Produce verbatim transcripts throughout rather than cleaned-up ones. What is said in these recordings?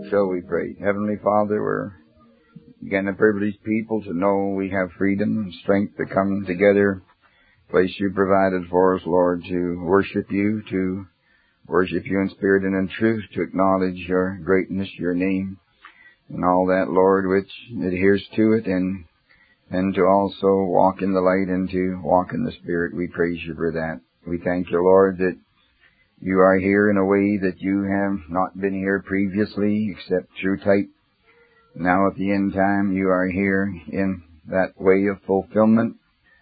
shall we pray. Heavenly Father, we're again a privileged people to know we have freedom and strength to come together, place you provided for us, Lord, to worship you, to worship you in spirit and in truth, to acknowledge your greatness, your name, and all that, Lord, which adheres to it, and and to also walk in the light and to walk in the Spirit. We praise you for that. We thank you, Lord, that you are here in a way that you have not been here previously, except through type. Now at the end time, you are here in that way of fulfillment,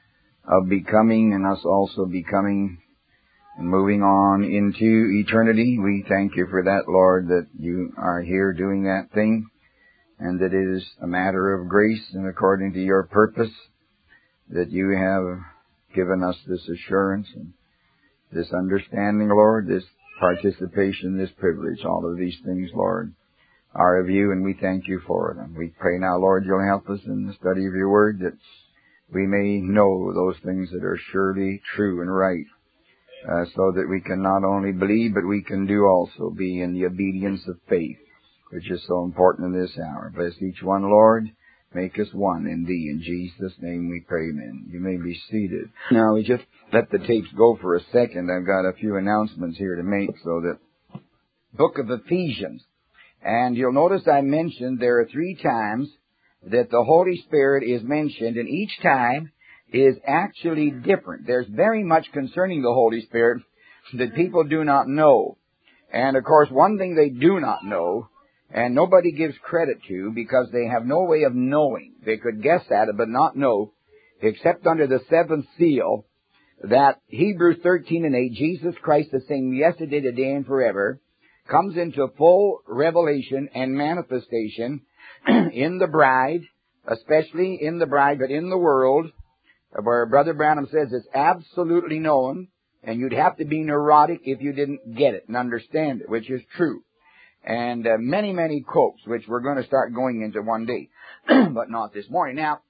of becoming, and us also becoming and moving on into eternity. We thank you for that, Lord, that you are here doing that thing, and that it is a matter of grace and according to your purpose that you have given us this assurance and this understanding, Lord, this participation, this privilege. All of these things, Lord, are of you, and we thank you for them. We pray now, Lord, you'll help us in the study of your word, that we may know those things that are surely true and right, uh, so that we can not only believe, but we can do also be in the obedience of faith, which is so important in this hour. Bless each one, Lord. Make us one in thee. In Jesus' name we pray, amen. You may be seated. Now, we just let the tapes go for a second. I've got a few announcements here to make. So that book of Ephesians. And you'll notice I mentioned there are three times that the Holy Spirit is mentioned, and each time is actually different. There's very much concerning the Holy Spirit that people do not know. And, of course, one thing they do not know, and nobody gives credit to, because they have no way of knowing. They could guess at it, but not know, except under the seventh seal, that Hebrews thirteen and eight, Jesus Christ the same yesterday, today, and forever, comes into full revelation and manifestation in the bride, especially in the bride, but in the world, where Brother Branham says it's absolutely known, and you'd have to be neurotic if you didn't get it and understand it, which is true. And uh, many, many quotes, which we're going to start going into one day, but not this morning. Now,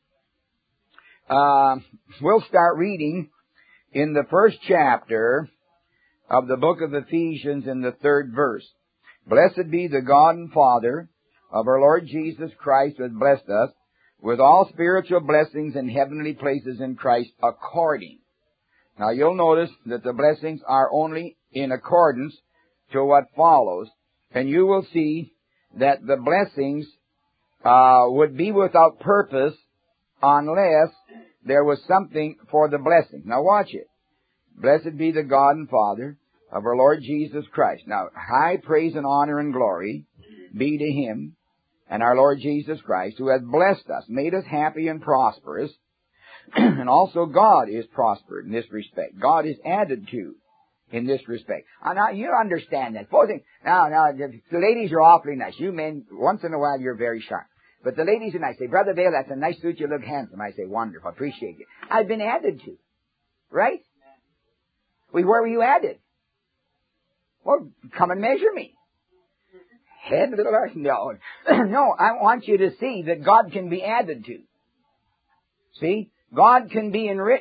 uh, we'll start reading in the first chapter of the book of Ephesians in the third verse. Blessed be the God and Father of our Lord Jesus Christ, who has blessed us with all spiritual blessings in heavenly places in Christ according. Now, you'll notice that the blessings are only in accordance to what follows. And you will see that the blessings uh, would be without purpose unless there was something for the blessing. Now watch it. Blessed be the God and Father of our Lord Jesus Christ. Now, high praise and honor and glory be to Him and our Lord Jesus Christ, who has blessed us, made us happy and prosperous. And also God is prospered in this respect. God is added to in this respect. Uh, now, you understand that. Supposing, now, now, the, the ladies are awfully nice. You men, once in a while, you're very sharp. But the ladies are nice. Say, Brother Vail, that's a nice suit. You look handsome. I say, wonderful. Appreciate you. I've been added to. Right? Well, where were you added? Well, come and measure me. Head, little arse. No. No, I want you to see that God can be added to. See? God can be enriched.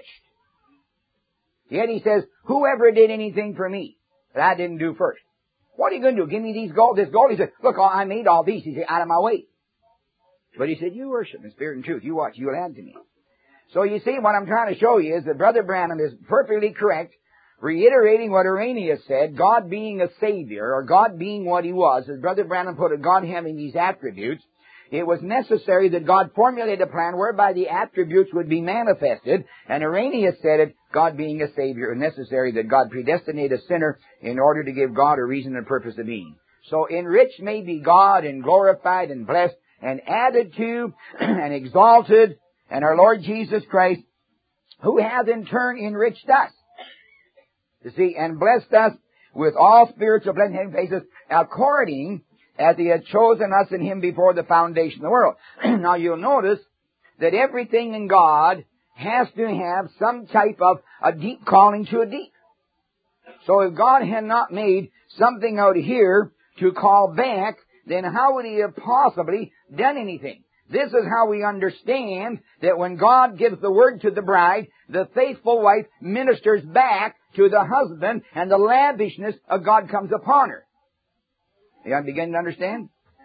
Yet He says, whoever did anything for me that I didn't do first. What are you going to do? Give me these gold, this gold? He said, look, I made all these. He said, out of my way. But He said, you worship in spirit and truth. You watch, you'll add to me. So you see, what I'm trying to show you is that Brother Branham is perfectly correct, reiterating what Irenaeus said, God being a Savior, or God being what He was, as Brother Branham put it, God having these attributes. It was necessary that God formulate a plan whereby the attributes would be manifested. And Irenaeus said it, God being a Savior, and necessary that God predestinate a sinner in order to give God a reason and purpose of being. So enriched may be God, and glorified and blessed and added to and exalted, and our Lord Jesus Christ, who hath in turn enriched us. You see, and blessed us with all spiritual blessings in places according as He had chosen us in Him before the foundation of the world. Now you'll notice that everything in God has to have some type of a deep calling to a deep. So if God had not made something out here to call back, then how would He have possibly done anything? This is how we understand that when God gives the word to the bride, the faithful wife ministers back to the husband, and the lavishness of God comes upon her. You beginning to understand?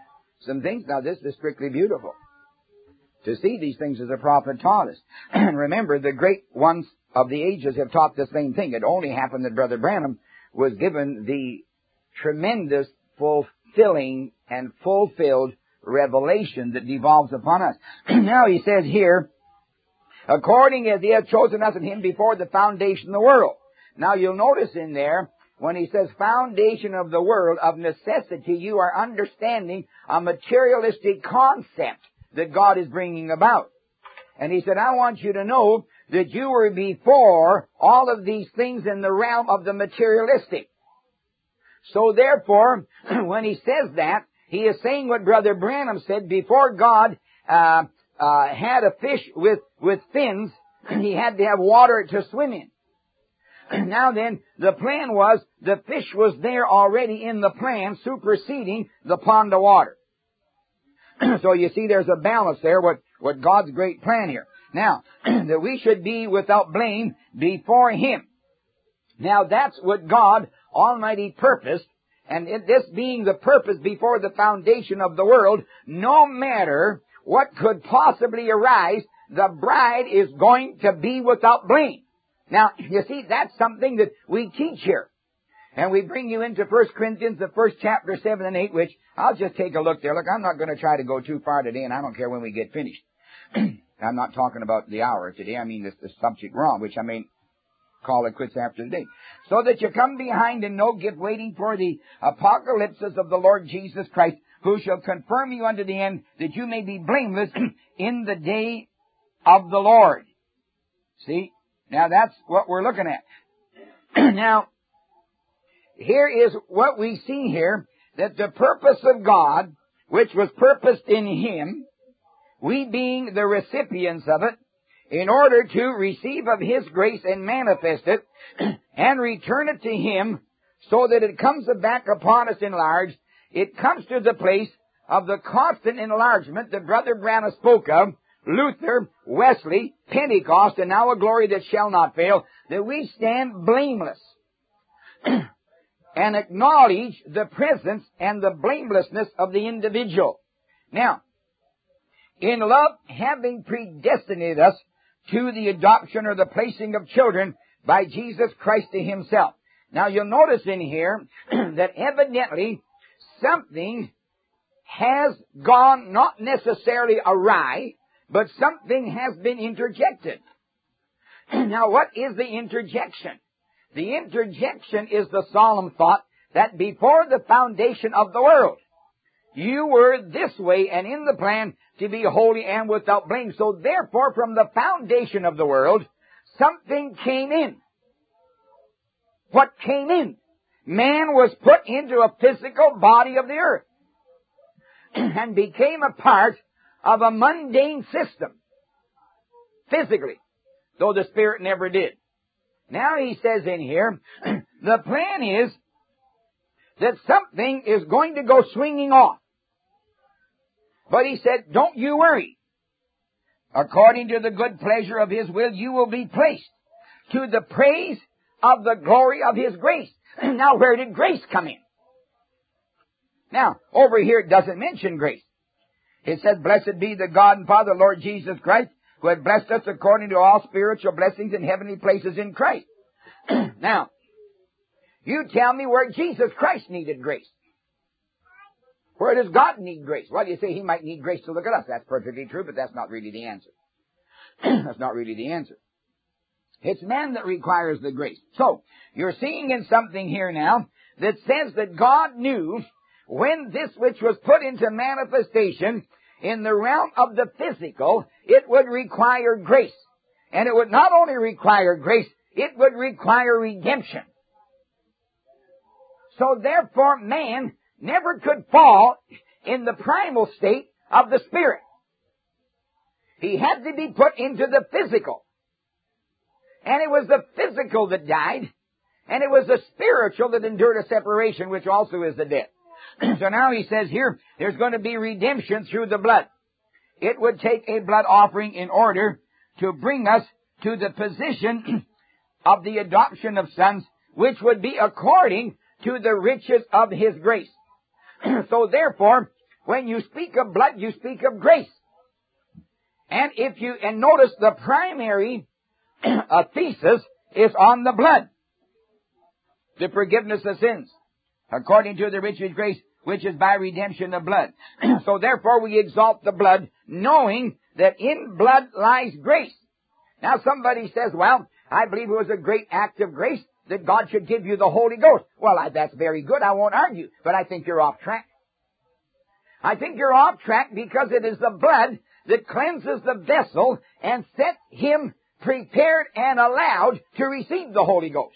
some things. Now, this is strictly beautiful to see these things as the prophet taught us. And remember, the great ones of the ages have taught the same thing. It only happened that Brother Branham was given the tremendous, fulfilling, and fulfilled revelation that devolves upon us. Now he says here, according as he hath chosen us in him before the foundation of the world. Now you'll notice in there, when he says foundation of the world, of necessity, you are understanding a materialistic concept that God is bringing about. And he said, I want you to know that you were before all of these things in the realm of the materialistic. So therefore, when he says that, he is saying what Brother Branham said, before God uh, uh, had a fish with, with fins, he had to have water to swim in. Now then, the plan was, the fish was there already in the plan, superseding the pond of water. So you see there's a balance there, what, what God's great plan here. Now, that we should be without blame before Him. Now that's what God Almighty purposed, and it, this being the purpose before the foundation of the world, no matter what could possibly arise, the bride is going to be without blame. Now, you see, that's something that we teach here. And we bring you into First Corinthians, the first chapter, seven and eight, which I'll just take a look there. Look, I'm not going to try to go too far today, and I don't care when we get finished. I'm not talking about the hour today. I mean, this the subject wrong, which I may call it quits after today. So that you come behind in no gift, waiting for the apocalypses of the Lord Jesus Christ, who shall confirm you unto the end, that you may be blameless in the day of the Lord. See? Now that's what we're looking at. Now, here is what we see here, that the purpose of God, which was purposed in Him, we being the recipients of it, in order to receive of His grace and manifest it, and return it to Him, so that it comes back upon us enlarged, it comes to the place of the constant enlargement that Brother Branham spoke of, Luther, Wesley, Pentecost, and now a glory that shall not fail, that we stand blameless and acknowledge the presence and the blamelessness of the individual. Now, in love, having predestinated us to the adoption or the placing of children by Jesus Christ to Himself. Now, you'll notice in here that evidently something has gone not necessarily awry, but something has been interjected. Now, what is the interjection? The interjection is the solemn thought that before the foundation of the world, you were this way and in the plan to be holy and without blame. So therefore, from the foundation of the world, something came in. What came in? Man was put into a physical body of the earth and became a part of a mundane system, physically, though the Spirit never did. Now he says in here, the plan is that something is going to go swinging off. But he said, don't you worry. According to the good pleasure of His will, you will be placed to the praise of the glory of His grace. Now, where did grace come in? Now, over here it doesn't mention grace. It says, blessed be the God and Father, Lord Jesus Christ, who had blessed us according to all spiritual blessings in heavenly places in Christ. Now, you tell me where Jesus Christ needed grace. Where does God need grace? Well, you say He might need grace to look at us. That's perfectly true, but that's not really the answer. That's not really the answer. It's man that requires the grace. So, you're seeing in something here now that says that God knew when this which was put into manifestation in the realm of the physical, it would require grace. And it would not only require grace, it would require redemption. So therefore, man never could fall in the primal state of the Spirit. He had to be put into the physical. And it was the physical that died, and it was the spiritual that endured a separation, which also is the death. So now he says here, there's going to be redemption through the blood. It would take a blood offering in order to bring us to the position of the adoption of sons, which would be according to the riches of His grace. So therefore, when you speak of blood, you speak of grace. And if you, and notice the primary uh, thesis is on the blood. The forgiveness of sins, according to the riches of grace, which is by redemption of blood. So therefore we exalt the blood, knowing that in blood lies grace. Now somebody says, well, I believe it was a great act of grace that God should give you the Holy Ghost. Well, I, that's very good. I won't argue. But I think you're off track. I think you're off track because it is the blood that cleanses the vessel and sets him prepared and allowed to receive the Holy Ghost.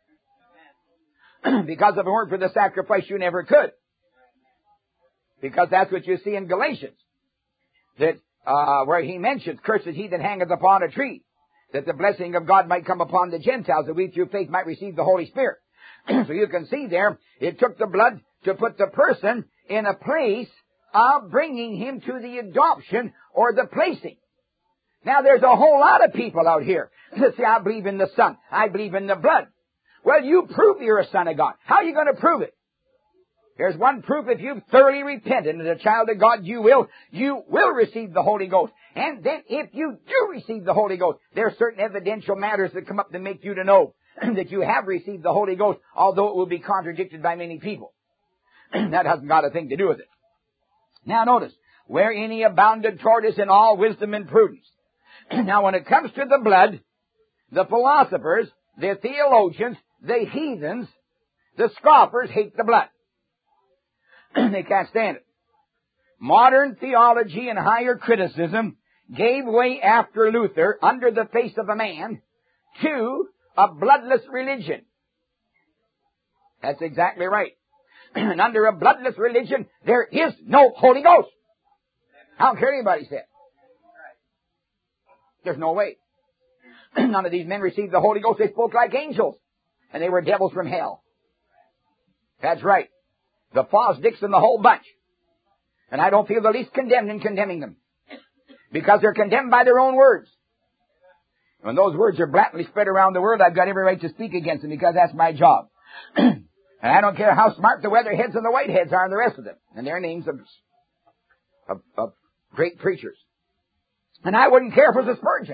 Because if it weren't for the sacrifice, you never could. Because that's what you see in Galatians. That, uh, where he mentions, cursed is he that hangeth upon a tree, that the blessing of God might come upon the Gentiles, that we through faith might receive the Holy Spirit. So you can see there, it took the blood to put the person in a place of bringing him to the adoption or the placing. Now there's a whole lot of people out here that say, I believe in the Son, I believe in the blood. Well, you prove you're a son of God. How are you going to prove it? Here's one proof: if you've thoroughly repented and as a child of God, you will, you will receive the Holy Ghost. And then if you do receive the Holy Ghost, there are certain evidential matters that come up to make you to know that you have received the Holy Ghost, although it will be contradicted by many people. That hasn't got a thing to do with it. Now notice, wherein he abounded toward us in all wisdom and prudence. Now when it comes to the blood, the philosophers, the theologians, the heathens, the scoffers hate the blood. They can't stand it. Modern theology and higher criticism gave way after Luther, under the face of a man, to a bloodless religion. That's exactly right. And under a bloodless religion, there is no Holy Ghost. I don't care anybody says. There's no way. None of these men received the Holy Ghost. They spoke like angels. And they were devils from hell. That's right. The Fosdicks and the whole bunch. And I don't feel the least condemned in condemning them. Because they're condemned by their own words. When those words are blatantly spread around the world, I've got every right to speak against them because that's my job. And I don't care how smart the weatherheads and the whiteheads are and the rest of them. And their names of, of, of great preachers. And I wouldn't care if it was a Spurgeon.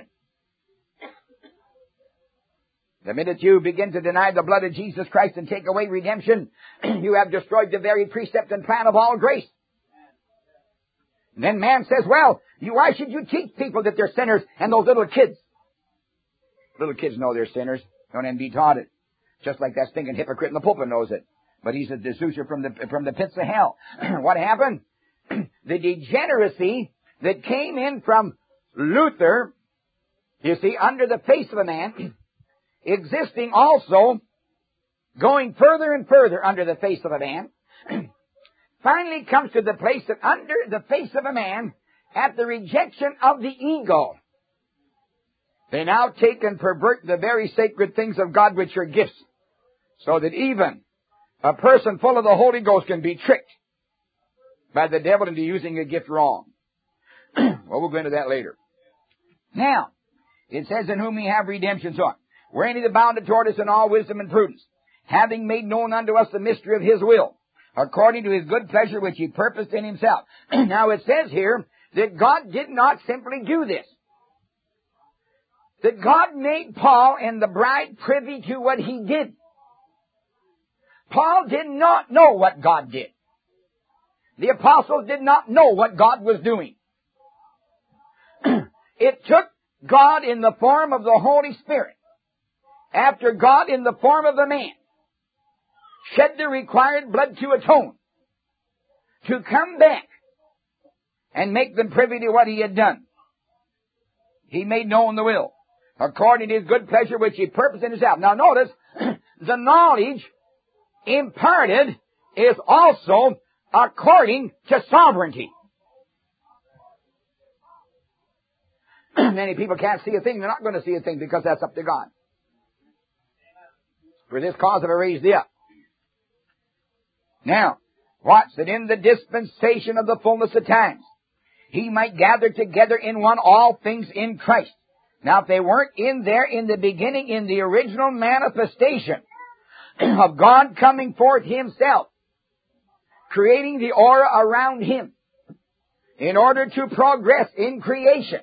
The minute you begin to deny the blood of Jesus Christ and take away redemption, you have destroyed the very precept and plan of all grace. And then man says, well, you, why should you teach people that they're sinners and those little kids? Little kids know they're sinners. Don't even be taught it. Just like that stinking hypocrite in the pulpit knows it. But he's a desucer from the, from the pits of hell. What happened? The degeneracy that came in from Luther, you see, under the face of a man, existing also, going further and further under the face of a man, finally comes to the place that under the face of a man, at the rejection of the ego, they now take and pervert the very sacred things of God, which are gifts, so that even a person full of the Holy Ghost can be tricked by the devil into using a gift wrong. Well, we'll go into that later. Now, it says, in whom we have redemption, so on. Wherein he abounded toward us in all wisdom and prudence, having made known unto us the mystery of his will, according to his good pleasure which he purposed in himself. Now it says here that God did not simply do this. That God made Paul and the bride privy to what he did. Paul did not know what God did. The apostles did not know what God was doing. It took God in the form of the Holy Spirit, after God in the form of a man shed the required blood to atone, to come back and make them privy to what he had done. He made known the will, according to his good pleasure which he purposed in himself. Now notice, the knowledge imparted is also according to sovereignty. Many people can't see a thing. They're not going to see a thing because that's up to God. For this cause have I raised thee up. Now, watch that in the dispensation of the fullness of times, he might gather together in one all things in Christ. Now, if they weren't in there in the beginning, in the original manifestation of God coming forth himself, creating the aura around him, in order to progress in creation,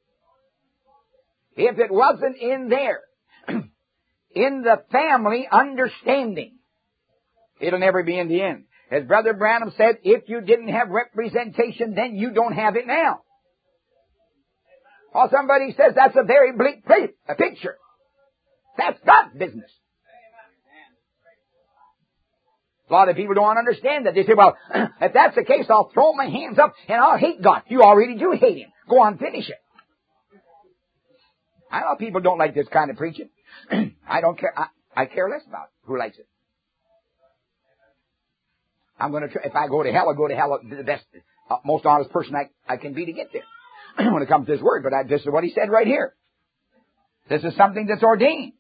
if it wasn't in there, in the family understanding, it'll never be in the end. As Brother Branham said, if you didn't have representation, then you don't have it now. Or somebody says that's a very bleak a picture. That's God's business. A lot of people don't understand that. They say, well, if that's the case, I'll throw my hands up and I'll hate God. You already do hate Him. Go on, finish it. I know people don't like this kind of preaching. I don't care. I, I care less about who likes it. I'm going to try. If I go to hell, I'll go to hell the best, uh, most honest person I, I can be to get there when it comes to this word. But I, this is what he said right here. This is something that's ordained.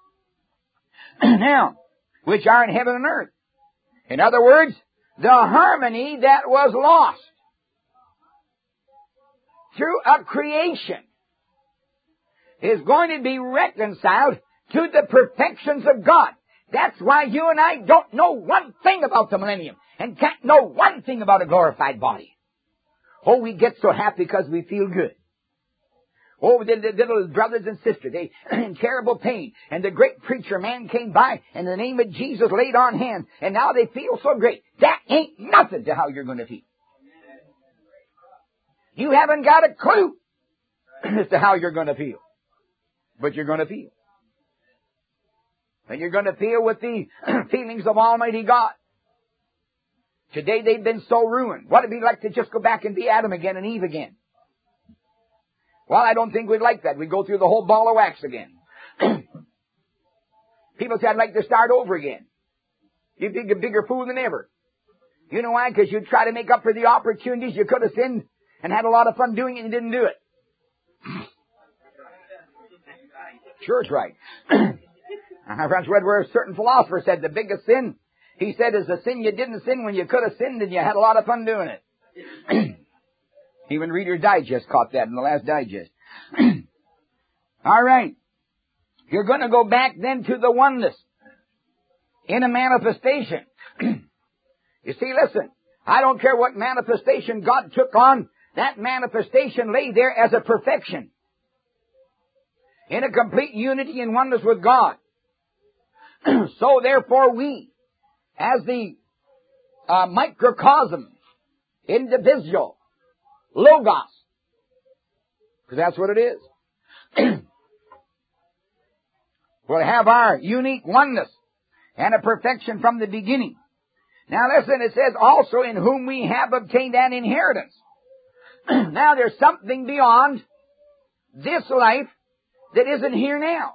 Now, which are in heaven and earth. In other words, the harmony that was lost through a creation is going to be reconciled to the perfections of God. That's why you and I don't know one thing about the millennium and can't know one thing about a glorified body. Oh, we get so happy because we feel good. Oh, the, the little brothers and sisters, they in terrible pain. And the great preacher man came by and in the name of Jesus laid on hands. And now they feel so great. That ain't nothing to how you're going to feel. You haven't got a clue as to how you're going to feel. But you're going to feel. And you're going to feel with the feelings of Almighty God. Today they've been so ruined. What would it be like to just go back and be Adam again and Eve again? Well, I don't think we'd like that. We'd go through the whole ball of wax again. People say, I'd like to start over again. You'd be a bigger fool than ever. You know why? Because you'd try to make up for the opportunities you could have sinned and had a lot of fun doing it and didn't do it. Sure, it's right. I once read where a certain philosopher said the biggest sin, he said, is the sin you didn't sin when you could have sinned and you had a lot of fun doing it. Even Reader's Digest caught that in the last digest. All right. You're going to go back then to the oneness in a manifestation. You see, listen, I don't care what manifestation God took on. That manifestation lay there as a perfection. In a complete unity and oneness with God. So therefore we, as the uh, microcosm, individual, logos, because that's what it is, we'll have our unique oneness and a perfection from the beginning. Now listen, it says also in whom we have obtained an inheritance. Now there's something beyond this life that isn't here now.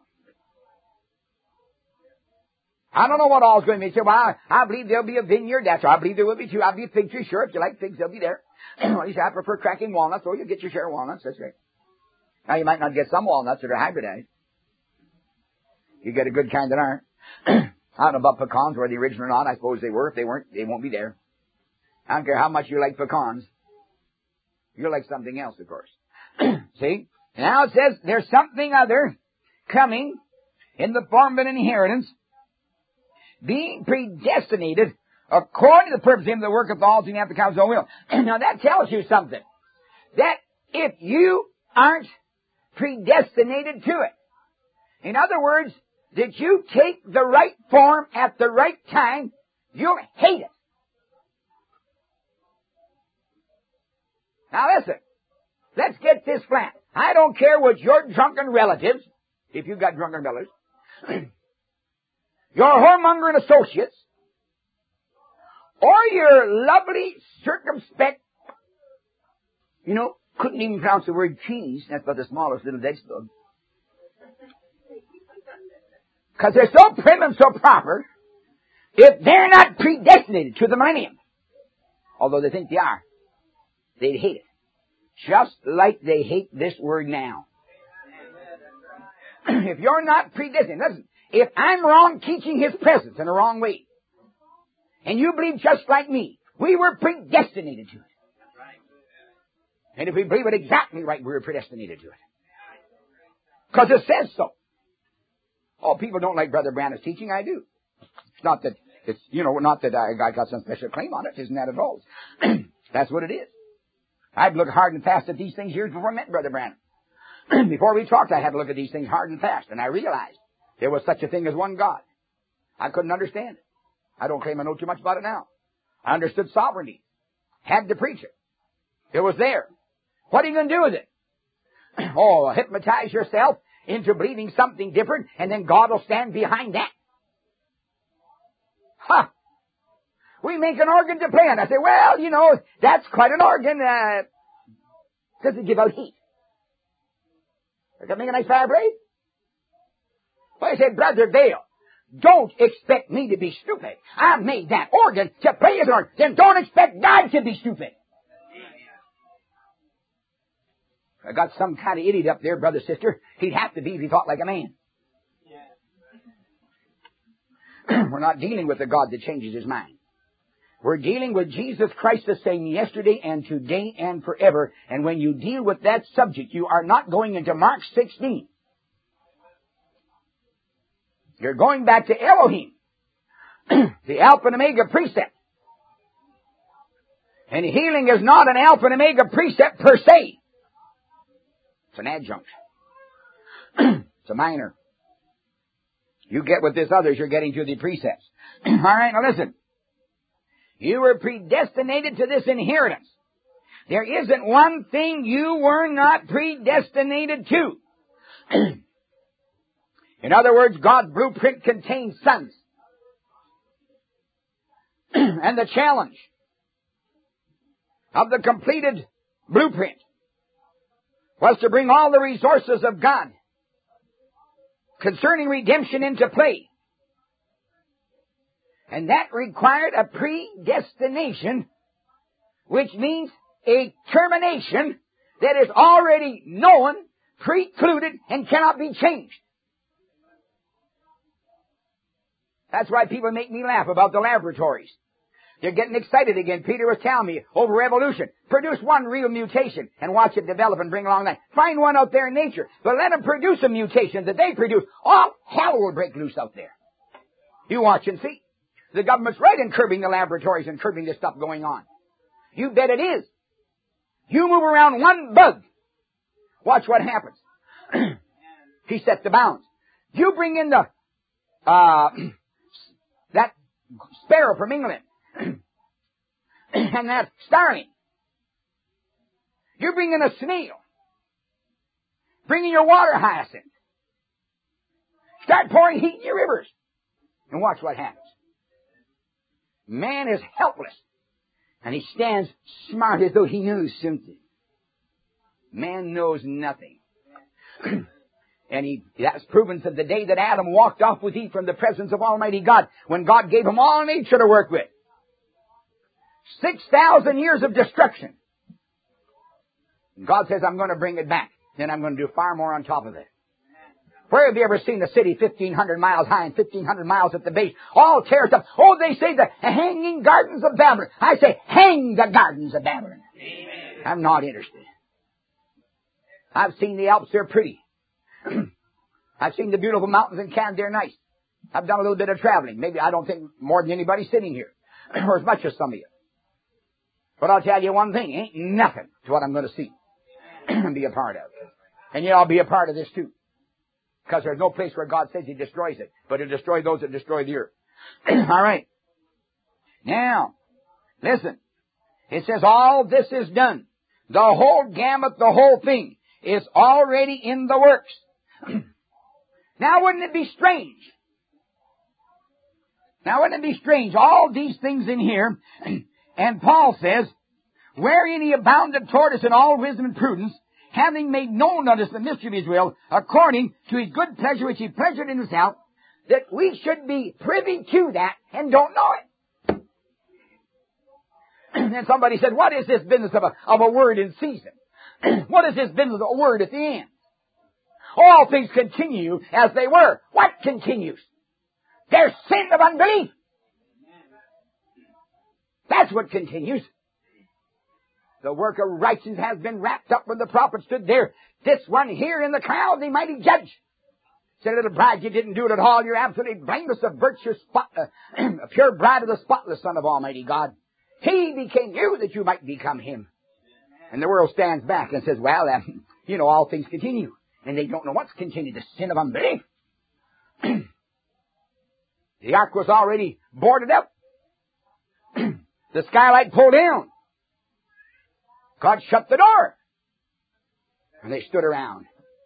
I don't know what all is going to be. Say, well, I, I believe there'll be a vineyard. That's right. I believe there will be too. I'll be a fig tree. Sure, if you like figs, they'll be there. Well, you say, I prefer cracking walnuts. Or you get your share of walnuts. That's right. Now, you might not get some walnuts that are hybridized. You get a good kind that aren't. I don't know about pecans, whether the original or not. I suppose they were. If they weren't, they won't be there. I don't care how much you like pecans. You'll like something else, of course. See? Now it says there's something other coming in the form of an inheritance, being predestinated according to the purpose of him that worketh all things after God's own will. Now that tells you something. That if you aren't predestinated to it, in other words, that you take the right form at the right time, you'll hate it. Now listen, let's get this flat. I don't care what your drunken relatives, if you've got drunken relatives, your whoremongering associates, or your lovely, circumspect, you know, couldn't even pronounce the word cheese. That's about the smallest little vegetable. Because they're so prim and so proper, if they're not predestinated to the millennium, although they think they are, they'd hate it. Just like they hate this word now. If you're not predestinated, listen, if I'm wrong teaching His presence in a wrong way, and you believe just like me, we were predestinated to it. And if we believe it exactly right, we were predestinated to it. Because it says so. Oh, people don't like Brother Branham's teaching. I do. It's not that, it's, you know, not that I, I got some special claim on it. Isn't that at all? That's what it is. I'd look hard and fast at these things years before I met Brother Branham. Before we talked, I had to look at these things hard and fast, and I realized there was such a thing as one God. I couldn't understand it. I don't claim I know too much about it now. I understood sovereignty. Had to preach it. It was there. What are you going to do with it? Oh, hypnotize yourself into believing something different, and then God will stand behind that. Ha! Huh. We make an organ to play on. I say, well, you know, that's quite an organ. Uh, does it give out heat? Does it make a nice vibrate? Well, I said, Brother Dale, don't expect me to be stupid. I made that organ to play as an organ. Then don't expect God to be stupid. I got some kind of idiot up there, brother, sister. He'd have to be if he thought like a man. We're not dealing with a God that changes his mind. We're dealing with Jesus Christ the same yesterday and today and forever. And when you deal with that subject, you are not going into Mark sixteen. You're going back to Elohim, the Alpha and Omega precept. And healing is not an Alpha and Omega precept per se. It's an adjunct. It's a minor. You get with this others, you're getting to the precepts. All right, now listen. You were predestinated to this inheritance. There isn't one thing you were not predestinated to. In other words, God's blueprint contains sons. And the challenge of the completed blueprint was to bring all the resources of God concerning redemption into play. And that required a predestination, which means a termination that is already known, precluded, and cannot be changed. That's why people make me laugh about the laboratories. They're getting excited again. Peter was telling me over evolution. Produce one real mutation and watch it develop and bring along that. Find one out there in nature, but let them produce a mutation that they produce. All hell will break loose out there. You watch and see. The government's right in curbing the laboratories and curbing this stuff going on. You bet it is. You move around one bug. Watch what happens. He sets the bounds. You bring in the, uh, that sparrow from England. And that starling. You bring in a snail. Bring in your water hyacinth. Start pouring heat in your rivers. And watch what happens. Man is helpless. And he stands smart as though he knows something. Man knows nothing. And he, that's proven since the day that Adam walked off with Eve from the presence of Almighty God, when God gave him all nature to work with. Six thousand years of destruction. And God says, I'm going to bring it back. Then I'm going to do far more on top of it. Where have you ever seen a city fifteen hundred miles high and fifteen hundred miles at the base, all teared up? Oh, they say the hanging gardens of Babylon. I say, hang the gardens of Babylon. Amen. I'm not interested. I've seen the Alps, they're pretty. I've seen the beautiful mountains in Canada, they're nice. I've done a little bit of traveling. Maybe I don't think more than anybody sitting here, or as much as some of you. But I'll tell you one thing, ain't nothing to what I'm going to see and be a part of. And yet I'll be a part of this too. Because there's no place where God says He destroys it, but He'll destroy those that destroy the earth. All right. Now, listen. It says all this is done. The whole gamut, the whole thing is already in the works. Now wouldn't it be strange? Now wouldn't it be strange? All these things in here, and Paul says, wherein He abounded toward us in all wisdom and prudence, having made known unto us the mystery of His will, according to His good pleasure which He pleasured in Himself, that we should be privy to that and don't know it. And then somebody said, what is this business of a, of a word in season? What is this business of a word at the end? All things continue as they were. What continues? Their sin of unbelief. That's what continues. The work of righteousness has been wrapped up when the prophet stood there. This one here in the crowd, the mighty judge. Said, little bride, you didn't do it at all. You're absolutely blameless, a virtuous, spot, uh, a pure bride of the spotless Son of Almighty God. He became you that you might become Him. And the world stands back and says, well, uh, you know, all things continue. And they don't know what's continued, the sin of unbelief. The ark was already boarded up. The skylight pulled down. God shut the door. And they stood around.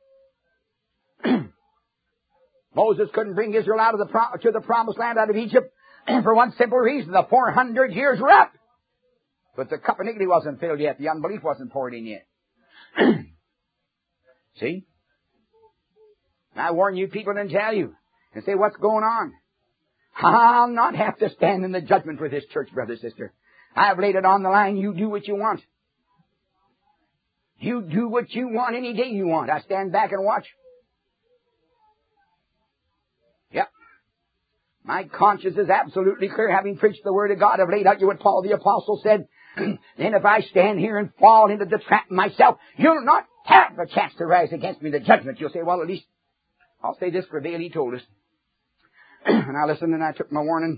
Moses couldn't bring Israel out of the pro- to the promised land out of Egypt for one simple reason. The four hundred years were up. But the cup of iniquity wasn't filled yet. The unbelief wasn't poured in yet. See? I warn you people and tell you and say, what's going on? I'll not have to stand in the judgment for this church, brother, sister. I've laid it on the line. You do what you want. You do what you want any day you want. I stand back and watch. Yep. My conscience is absolutely clear. Having preached the Word of God, I've laid out you what Paul the Apostle said. Then if I stand here and fall into the trap myself, you'll not have a chance to rise against me in the judgment. You'll say, well, at least I'll say this for Baal, he told us. And I listened and I took my warning.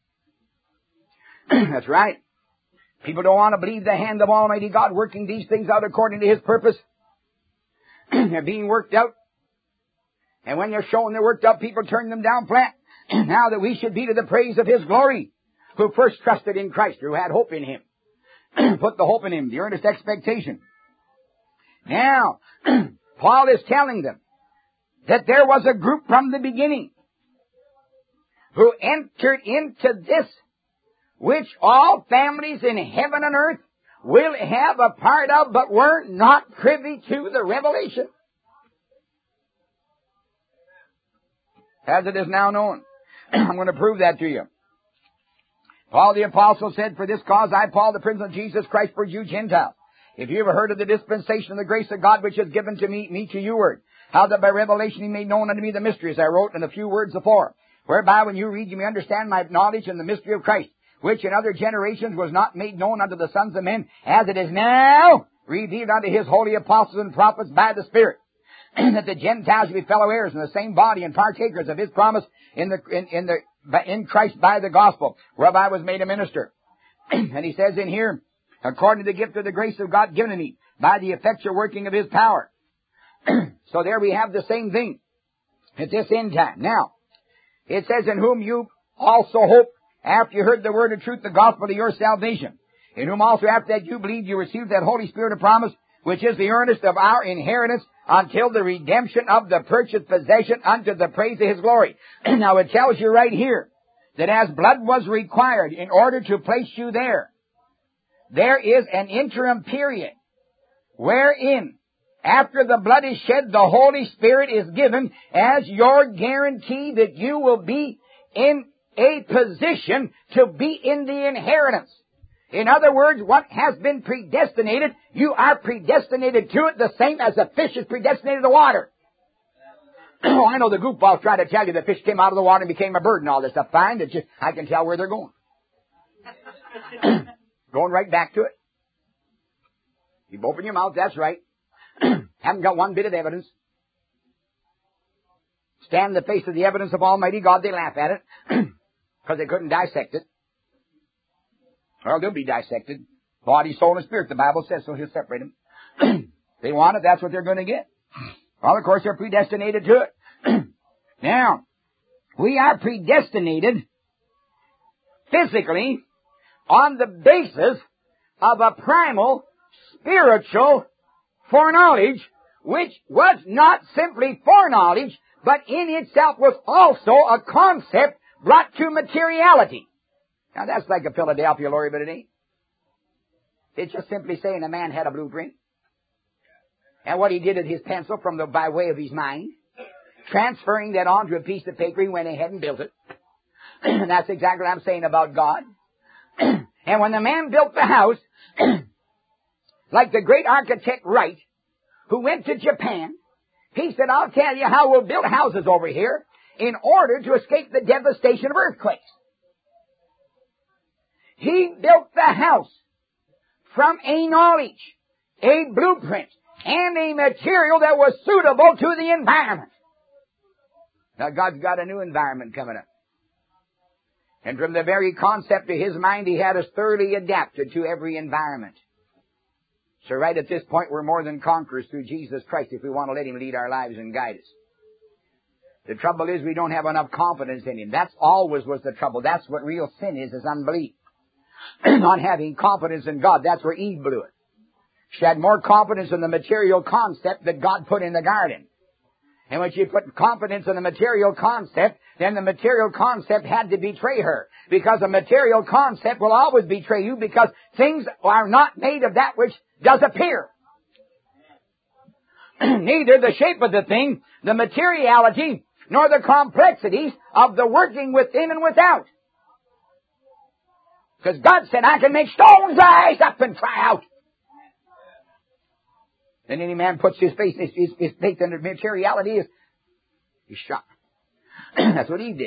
That's right. People don't want to believe the hand of Almighty God working these things out according to His purpose. They're being worked out. And when they're shown they're worked out, people turn them down flat. Now that we should be to the praise of His glory, who first trusted in Christ, who had hope in Him. Put the hope in Him, the earnest expectation. Now, Paul is telling them that there was a group from the beginning who entered into this, which all families in heaven and earth will have a part of, but were not privy to the revelation. As it is now known. I'm going to prove that to you. Paul the Apostle said, for this cause I, Paul, the prisoner of Jesus Christ, for you Gentiles. If you ever heard of the dispensation of the grace of God which is given to me, me to you word, how that by revelation He made known unto me the mysteries I wrote in a few words afore, whereby when you read you may understand my knowledge and the mystery of Christ, which in other generations was not made known unto the sons of men, as it is now revealed unto His holy apostles and prophets by the Spirit, that the Gentiles should be fellow heirs in the same body and partakers of His promise in the in, in the in Christ by the gospel, whereby I was made a minister. And he says in here, according to the gift of the grace of God given to me, by the effectual working of His power. So there we have the same thing at this end time. Now, it says, in whom you also hope, after you heard the word of truth, the gospel of your salvation, in whom also after that you believed, you received that Holy Spirit of promise, which is the earnest of our inheritance, until the redemption of the purchased possession unto the praise of His glory. Now it tells you right here that as blood was required in order to place you there, there is an interim period wherein, after the blood is shed, the Holy Spirit is given as your guarantee that you will be in a position to be in the inheritance. In other words, what has been predestinated, you are predestinated to it the same as the fish is predestinated to water. Oh, I know the goofballs try to tell you the fish came out of the water and became a bird and all this stuff. Fine, it's just, I can tell where they're going. Going right back to it. You open your mouth, that's right. Haven't got one bit of evidence. Stand in the face of the evidence of Almighty God, they laugh at it because they couldn't dissect it. Well, they'll be dissected. Body, soul, and spirit, the Bible says, so He'll separate them. They want it, that's what they're going to get. Well, of course, they're predestinated to it. Now, we are predestinated physically on the basis of a primal spiritual foreknowledge, which was not simply foreknowledge, but in itself was also a concept brought to materiality. Now that's like a Philadelphia lawyer, but it ain't. It's just simply saying a man had a blueprint. And what he did with his pencil from the, by way of his mind, transferring that onto a piece of paper, he went ahead and built it. And that's exactly what I'm saying about God. And when the man built the house, like the great architect Wright, who went to Japan, he said, I'll tell you how we'll build houses over here in order to escape the devastation of earthquakes. He built the house from a knowledge, a blueprint, and a material that was suitable to the environment. Now God's got a new environment coming up. And from the very concept of His mind, He had us thoroughly adapted to every environment. So right at this point, we're more than conquerors through Jesus Christ if we want to let Him lead our lives and guide us. The trouble is we don't have enough confidence in Him. That's always was the trouble. That's what real sin is, is unbelief. Not having confidence in God. That's where Eve blew it. She had more confidence in the material concept that God put in the garden. And when she put confidence in the material concept, then the material concept had to betray her. Because a material concept will always betray you because things are not made of that which does appear. Neither the shape of the thing, the materiality, nor the complexities of the working within and without. Because God said, I can make stones rise up and cry out. And any man puts his faith, his, his, his faith in the materiality, is he's shot. That's what Eve did.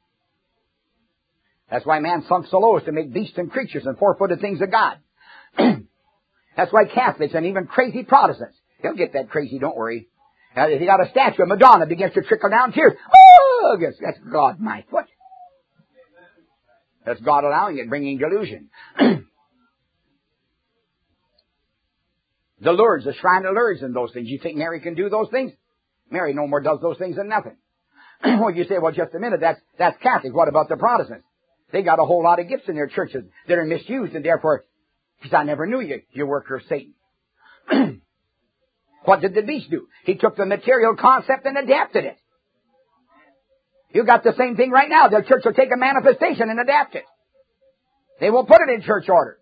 That's why man sunk so low as to make beasts and creatures and four-footed things of God. That's why Catholics and even crazy Protestants, they'll get that crazy, don't worry. Now, if you got a statue of Madonna begins to trickle down tears, oh, that's God, my foot. That's God allowing it, bringing delusion. The Lourdes, the shrine of Lourdes and those things. You think Mary can do those things? Mary no more does those things than nothing. Well, you say, well, just a minute, that's, that's Catholic. What about the Protestants? They got a whole lot of gifts in their churches that are misused, and therefore, because I never knew you, you worker of Satan. What did the beast do? He took the material concept and adapted it. You got the same thing right now. The church will take a manifestation and adapt it. They will put it in church order.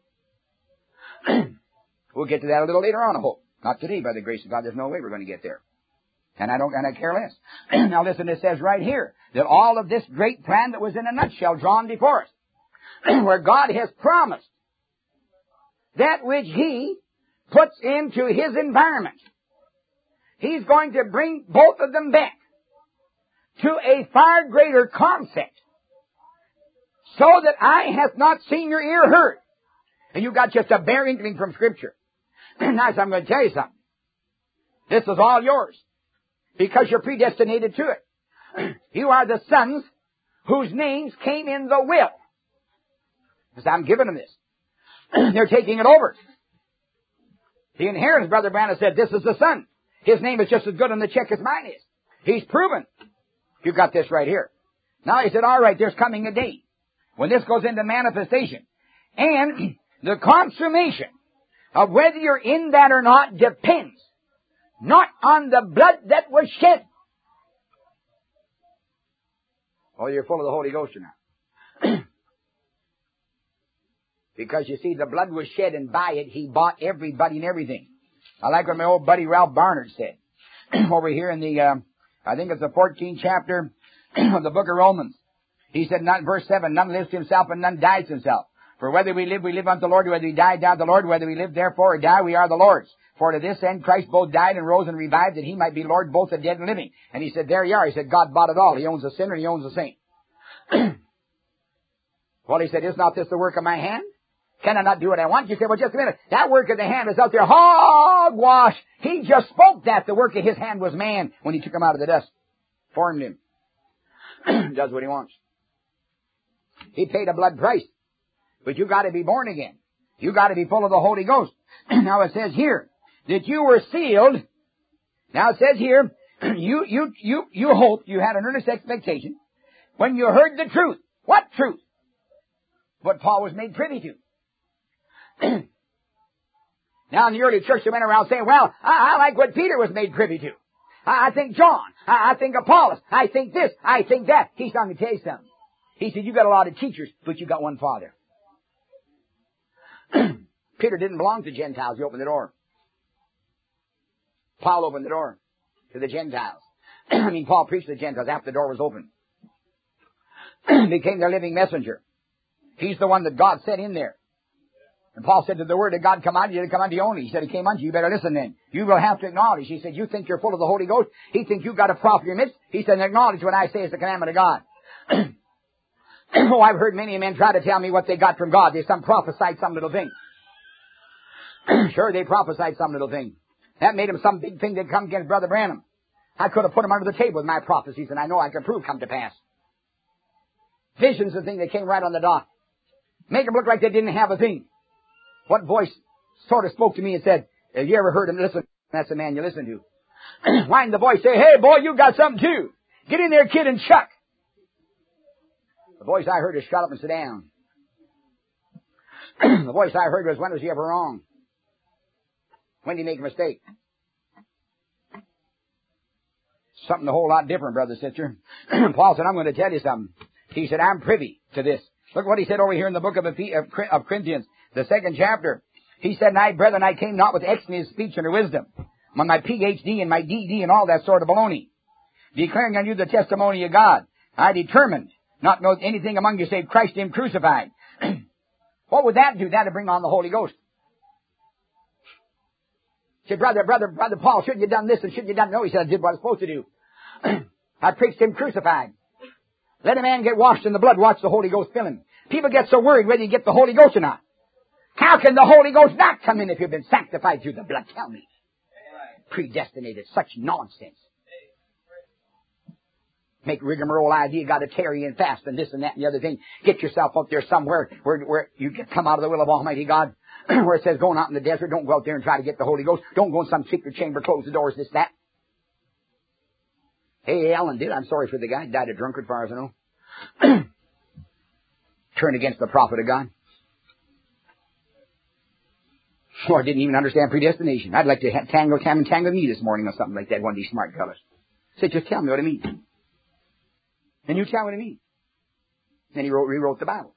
We'll get to that a little later on, I hope. Not today, by the grace of God. There's no way we're going to get there. And I don't, and I care less. Now listen, it says right here that all of this great plan that was in a nutshell drawn before us, where God has promised that which He puts into His environment, He's going to bring both of them back to a far greater concept, so that eye hath not seen your ear heard. And you got just a bare inkling from Scripture. Now, so I'm going to tell you something. This is all yours, because you're predestinated to it. You are the sons whose names came in the will. Because I'm giving them this. They're taking it over. The inheritance, Brother Branham said, this is the son. His name is just as good on the check as mine is. He's proven. You got this right here. Now he said, all right, there's coming a day when this goes into manifestation. And the consummation of whether you're in that or not depends not on the blood that was shed. Oh, you're full of the Holy Ghost now. Because you see, the blood was shed, and by it He bought everybody and everything. I like what my old buddy Ralph Barnard said over here in the, uh, I think it's the fourteenth chapter of the book of Romans. He said, not, verse seven, none lives to himself and none dies to himself. For whether we live, we live unto the Lord. Whether we die, die unto the Lord. Whether we live, therefore, or die, we are the Lord's. For to this end Christ both died and rose and revived, that He might be Lord both of dead and living. And he said, there you are. He said, God bought it all. He owns the sinner and He owns the saint. Well, he said, is not this the work of my hand? Can I not do what I want? You say, well, just a minute. That work of the hand is out there. Hogwash. He just spoke that. The work of His hand was man when He took him out of the dust. Formed him. Does what He wants. He paid a blood price. But you got to be born again. You got to be full of the Holy Ghost. Now it says here that you were sealed. Now it says here, you, you, you, you hoped, you had an earnest expectation when you heard the truth. What truth? What Paul was made privy to. Now in the early church they went around saying, well, I, I like what Peter was made privy to. I, I think John. I, I think Apollos. I think this. I think that. He's trying to tell you something. He said, you got a lot of teachers, but you got one Father. Peter didn't belong to Gentiles. He opened the door. Paul opened the door to the Gentiles. I mean, Paul preached to the Gentiles after the door was open. Became their living messenger. He's the one that God sent in there. And Paul said, did the word of God come out? Did it come unto you only? He said, it came unto you. You better listen then. You will have to acknowledge. He said, you think you're full of the Holy Ghost? He thinks you've got a prophet in your midst. He said, acknowledge what I say is the commandment of God. Oh, I've heard many men try to tell me what they got from God. They some prophesied some little thing. Sure, they prophesied some little thing. That made them some big thing that come against Brother Branham. I could have put him under the table with my prophecies, and I know I can prove come to pass. Visions and things that came right on the dot. Make them look like they didn't have a thing. What voice sort of spoke to me and said, Have you ever heard him listen? That's the man you listen to. Why the voice say, hey boy, you got something too. Get in there, kid, and chuck. The voice I heard is shut up and sit down. The voice I heard was, when was he ever wrong? When did he make a mistake? Something a whole lot different, brother, sister. Paul said, I'm going to tell you something. He said, I'm privy to this. Look what he said over here in the book of, of Corinthians, the second chapter. He said, and I, brethren, I came not with excellent speech and wisdom, on my P H D and my D D and all that sort of baloney, declaring on you the testimony of God. I determined not to know anything among you save Christ him crucified. What would that do? That would bring on the Holy Ghost. He said, brother, brother, brother Paul, shouldn't you have done this and shouldn't you have done? No, he said, I did what I was supposed to do. I preached him crucified. Let a man get washed in the blood, watch the Holy Ghost fill him. People get so worried whether you get the Holy Ghost or not. How can the Holy Ghost not come in if you've been sanctified through the blood? Tell me. Predestinated. Such nonsense. Make rigmarole idea, got to tarry and fast and this and that and the other thing. Get yourself up there somewhere where, where you can come out of the will of Almighty God. Where it says going out in the desert, don't go out there and try to get the Holy Ghost. Don't go in some secret chamber, close the doors, this, that. Hey, Alan did. I'm sorry for the guy. He died a drunkard, as far as I know. Turned against the prophet of God. Or didn't even understand predestination. I'd like to have tangle, come and tangle me this morning or something like that, one of these smart fellas. Say, just tell me what it means. And you tell me what it means. Then he wrote, rewrote the Bible.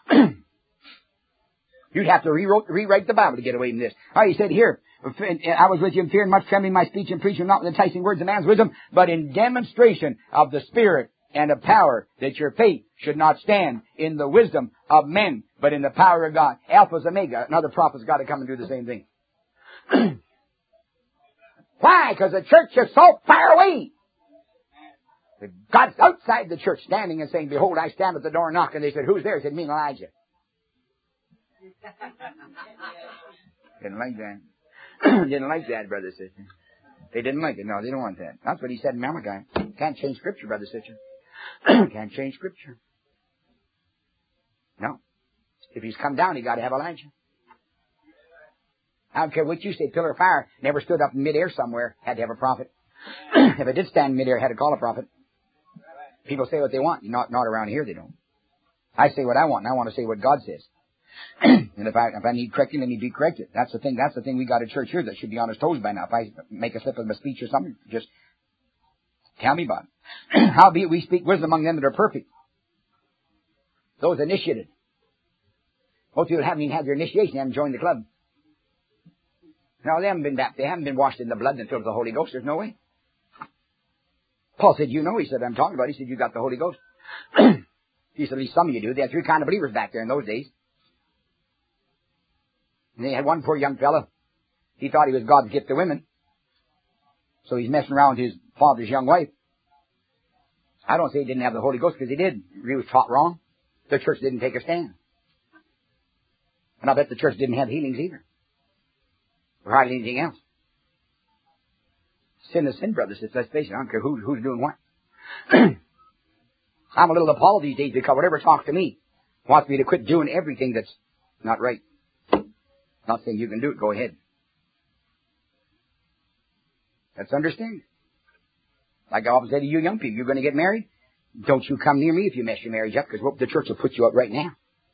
You'd have to rewrote, rewrite the Bible to get away from this. All right, he said here, I was with you in fear and much trembling, my speech and preaching, not with enticing words of man's wisdom, but in demonstration of the Spirit and of power, that your faith should not stand in the wisdom of men, but in the power of God. Alpha's Omega. Another prophet's got to come and do the same thing. Why? Because the church is so far away. God's outside the church standing and saying, behold, I stand at the door and knock. And they said, who's there? He said, me and Elijah. Didn't like that. Didn't like that, brother, sister. They didn't like it. No, they don't want that. That's what he said in Malachi. Can't change Scripture, brother, sister. Can't change Scripture. No. If he's come down, he got to have Elijah. I don't care what you say. Pillar of fire never stood up in midair somewhere. Had to have a prophet. If it did stand in midair, had to call a prophet. People say what they want. Not not around here, they don't. I say what I want, and I want to say what God says. And if I if I need correcting, then need to be corrected. That's the thing. That's the thing we got a church here that should be on his toes by now. If I make a slip of a speech or something, just tell me about it. Howbeit we speak wisdom among them that are perfect. Those initiated. Most people haven't even had their initiation. They haven't joined the club. No, they haven't been baptized. They haven't been washed in the blood and filled with the Holy Ghost. There's no way. Paul said, you know. He said, I'm talking about it. He said, you got the Holy Ghost. He said, at least some of you do. They had three kind of believers back there in those days. And they had one poor young fella. He thought he was God's gift to women. So he's messing around with his father's young wife. I don't say he didn't have the Holy Ghost, because he did. He was taught wrong. The church didn't take a stand. And I bet the church didn't have healings either. Or hardly anything else. Sin is sin, brothers. Let's face it. I don't care who, who's doing what. I'm a little appalled these days because whatever talks to me wants me to quit doing everything that's not right. Not saying you can do it. Go ahead. Let's understand. Like I always say to you young people, you're going to get married. Don't you come near me if you mess your marriage up, because the church will put you out right now.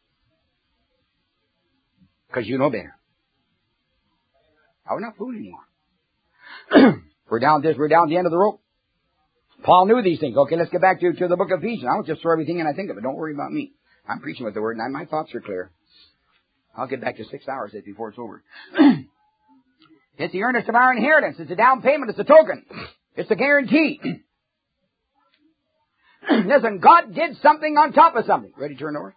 Because you know better. Oh, we're not fooling anymore. we're down this. We're down the end of the rope. Paul knew these things. Okay, let's get back to, to the book of Ephesians. I don't just throw everything in I think of it. Don't worry about me. I'm preaching with the word, and I, my thoughts are clear. I'll get back to six hours before it's over. It's the earnest of our inheritance. It's a down payment. It's a token. It's a guarantee. Listen, God did something on top of something. Ready to turn over?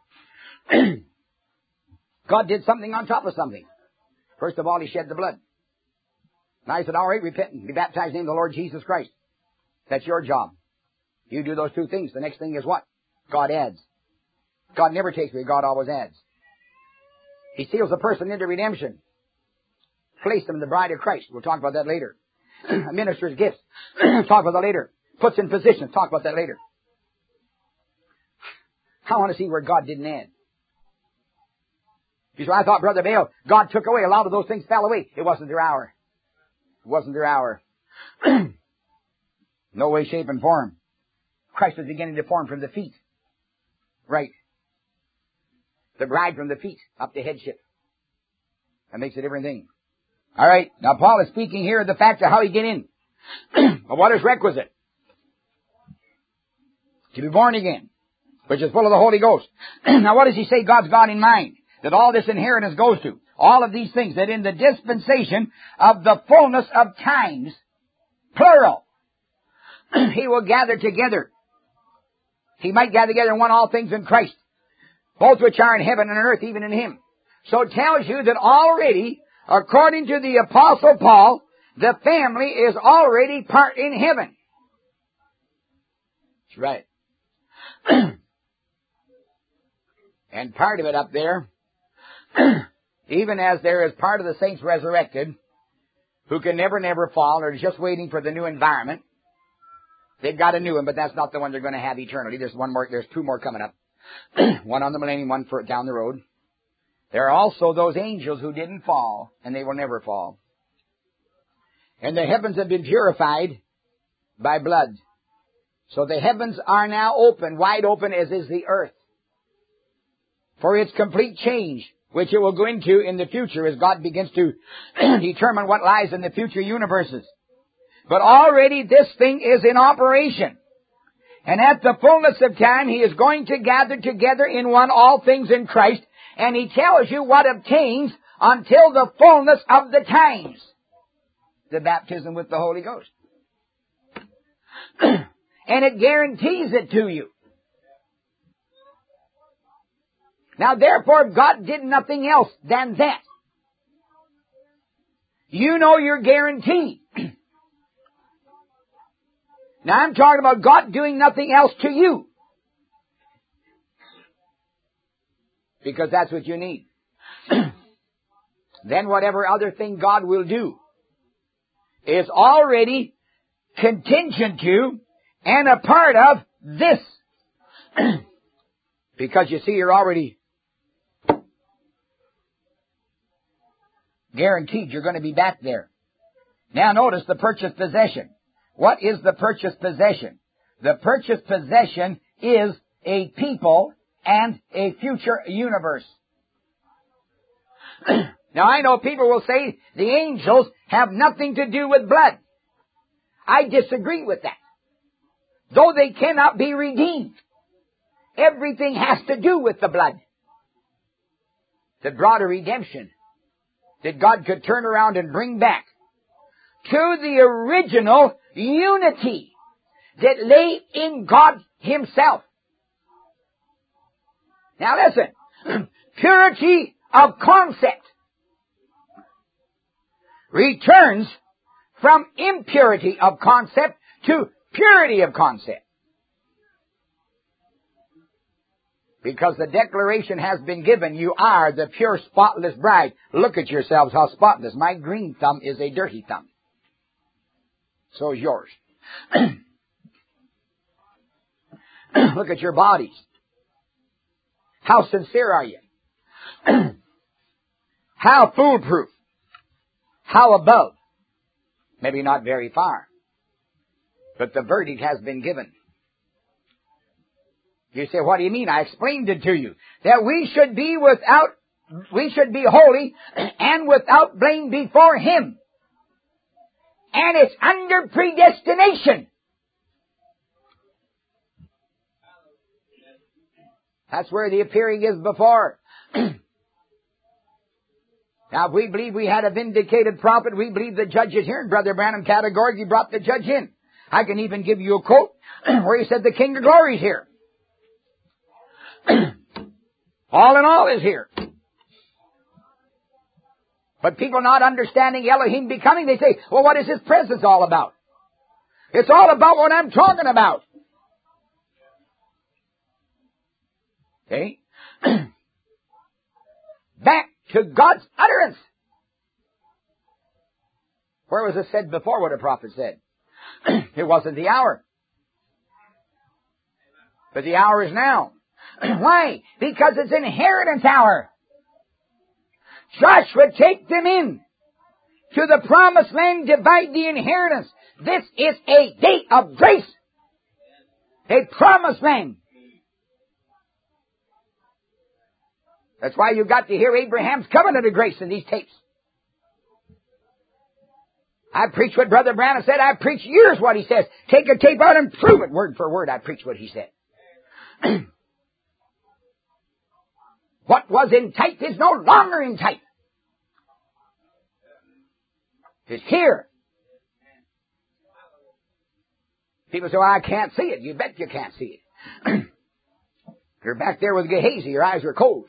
God did something on top of something. First of all, He shed the blood. Now He said, all right, repent and be baptized in the name of the Lord Jesus Christ. That's your job. You do those two things. The next thing is what? God adds. God never takes away. God always adds. He seals a person into redemption. Placed them in the bride of Christ. We'll talk about that later. A minister's gifts. Talk about that later. Puts in position. Talk about that later. I want to see where God didn't add. You say, I thought, Brother Bale, God took away. A lot of those things fell away. It wasn't their hour. It wasn't their hour. No way, shape, and form. Christ was beginning to form from the feet. Right. The bride from the feet up to headship. That makes a different thing. All right. Now, Paul is speaking here of the fact of how he get in. What is requisite? To be born again, which is full of the Holy Ghost. Now, what does he say God's got in mind? That all this inheritance goes to. All of these things. That in the dispensation of the fullness of times, plural, he will gather together. He might gather together and want all things in Christ, both which are in heaven and on earth, even in him. So it tells you that already, according to the Apostle Paul, the family is already part in heaven. That's right. And part of it up there, even as there is part of the saints resurrected, who can never, never fall, or just waiting for the new environment. They've got a new one, but that's not the one they're going to have eternally. There's one more, there's two more coming up. One on the millennium, one for down the road. There are also those angels who didn't fall, and they will never fall. And the heavens have been purified by blood. So the heavens are now open, wide open as is the earth, for its complete change, which it will go into in the future as God begins to determine what lies in the future universes. But already this thing is in operation. And at the fullness of time, he is going to gather together in one all things in Christ. And he tells you what obtains until the fullness of the times. The baptism with the Holy Ghost. And it guarantees it to you. Now therefore, God did nothing else than that. You know you're guaranteed. Now I'm talking about God doing nothing else to you. Because that's what you need. Then whatever other thing God will do is already contingent to and a part of this. Because you see, you're already guaranteed you're going to be back there. Now notice the purchased possession. What is the purchased possession? The purchased possession is a people and a future universe. Now I know people will say the angels have nothing to do with blood. I disagree with that. Though they cannot be redeemed, everything has to do with the blood that brought a redemption that God could turn around and bring back to the original unity that lay in God Himself. Now listen, purity of concept returns from impurity of concept to purity of concept. Because the declaration has been given, you are the pure, spotless bride. Look at yourselves, how spotless. My green thumb is a dirty thumb. So is yours. Look at your bodies. How sincere are you? How foolproof? How above? Maybe not very far. But the verdict has been given. You say, what do you mean? I explained it to you. That we should be without, we should be holy and without blame before Him. And it's under predestination. That's where the appearing is before. Now, if we believe we had a vindicated prophet, we believe the judge is here. And Brother Branham categorically brought the judge in. I can even give you a quote where he said the King of Glory is here. All in all is here. But people not understanding Elohim becoming, they say, well, what is His presence all about? It's all about what I'm talking about. Okay? Back to God's utterance. Where was it said before what a prophet said? It wasn't the hour. But the hour is now. Why? Because it's inheritance hour. Joshua, take them in to the promised land, divide the inheritance. This is a day of grace. A promised land. That's why you got to hear Abraham's covenant of grace in these tapes. I preach what Brother Branham said. I preach years what he says. Take a tape out and prove it word for word. I preach what he said. What was in type is no longer in type. It's here. People say, well, I can't see it. You bet you can't see it. You're back there with Gehazi. Your eyes are closed.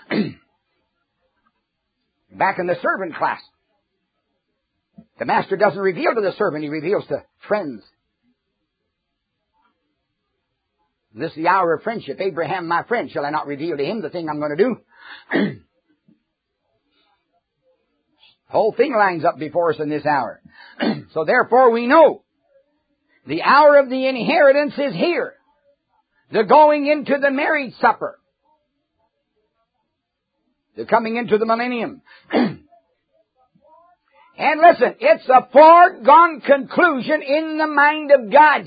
Back in the servant class. The master doesn't reveal to the servant. He reveals to friends. This is the hour of friendship. Abraham, my friend, shall I not reveal to him the thing I'm going to do? The whole thing lines up before us in this hour. So therefore we know the hour of the inheritance is here. The going into the marriage supper. The coming into the millennium. And listen, it's a foregone conclusion in the mind of God.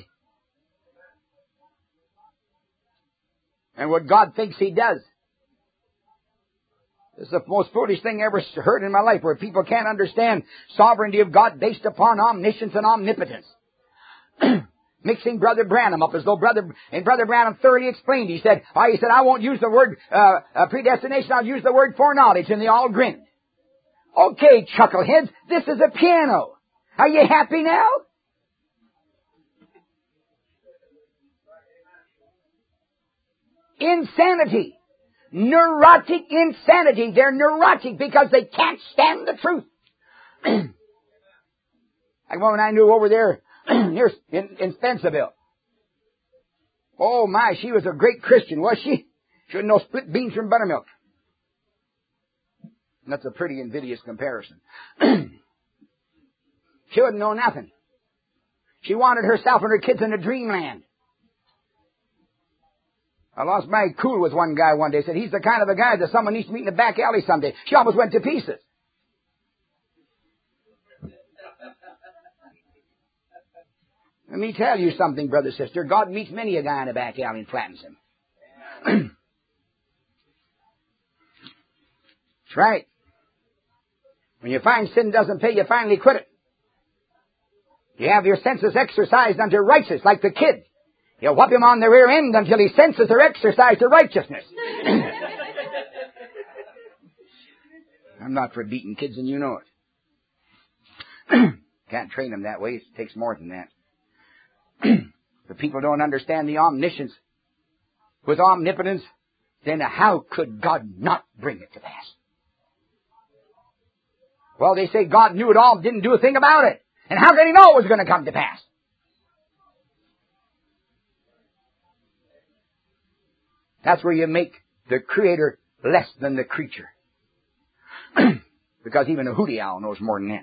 And what God thinks He does. This is the most foolish thing I ever heard in my life, where people can't understand sovereignty of God based upon omniscience and omnipotence. Mixing Brother Branham up as though Brother, and Brother Branham thoroughly explained. He said, oh, he said, I won't use the word uh, uh, predestination, I'll use the word foreknowledge, and they all grinned. Okay, chuckleheads, this is a piano. Are you happy now? Insanity. Neurotic insanity. They're neurotic because they can't stand the truth. Like one I knew over there near in, in Spencerville. Oh my, she was a great Christian, was she? She wouldn't know split beans from buttermilk. That's a pretty invidious comparison. She wouldn't know nothing. She wanted herself and her kids in a dreamland. I lost my cool with one guy one day. Said he's the kind of a guy that someone needs to meet in the back alley someday. She almost went to pieces. Let me tell you something, brother, sister. God meets many a guy in the back alley and flattens him. That's right. When you find sin doesn't pay, you finally quit it. You have your senses exercised unto righteousness, like the kid. You whop him on the rear end until his senses are exercised to righteousness. I'm not for beating kids, and you know it. Can't train them that way. It takes more than that. But people don't understand the omniscience with omnipotence. Then how could God not bring it to pass? Well, they say God knew it all, didn't do a thing about it. And how could He know it was going to come to pass? That's where you make the Creator less than the creature. Because even a hootie owl knows more than that.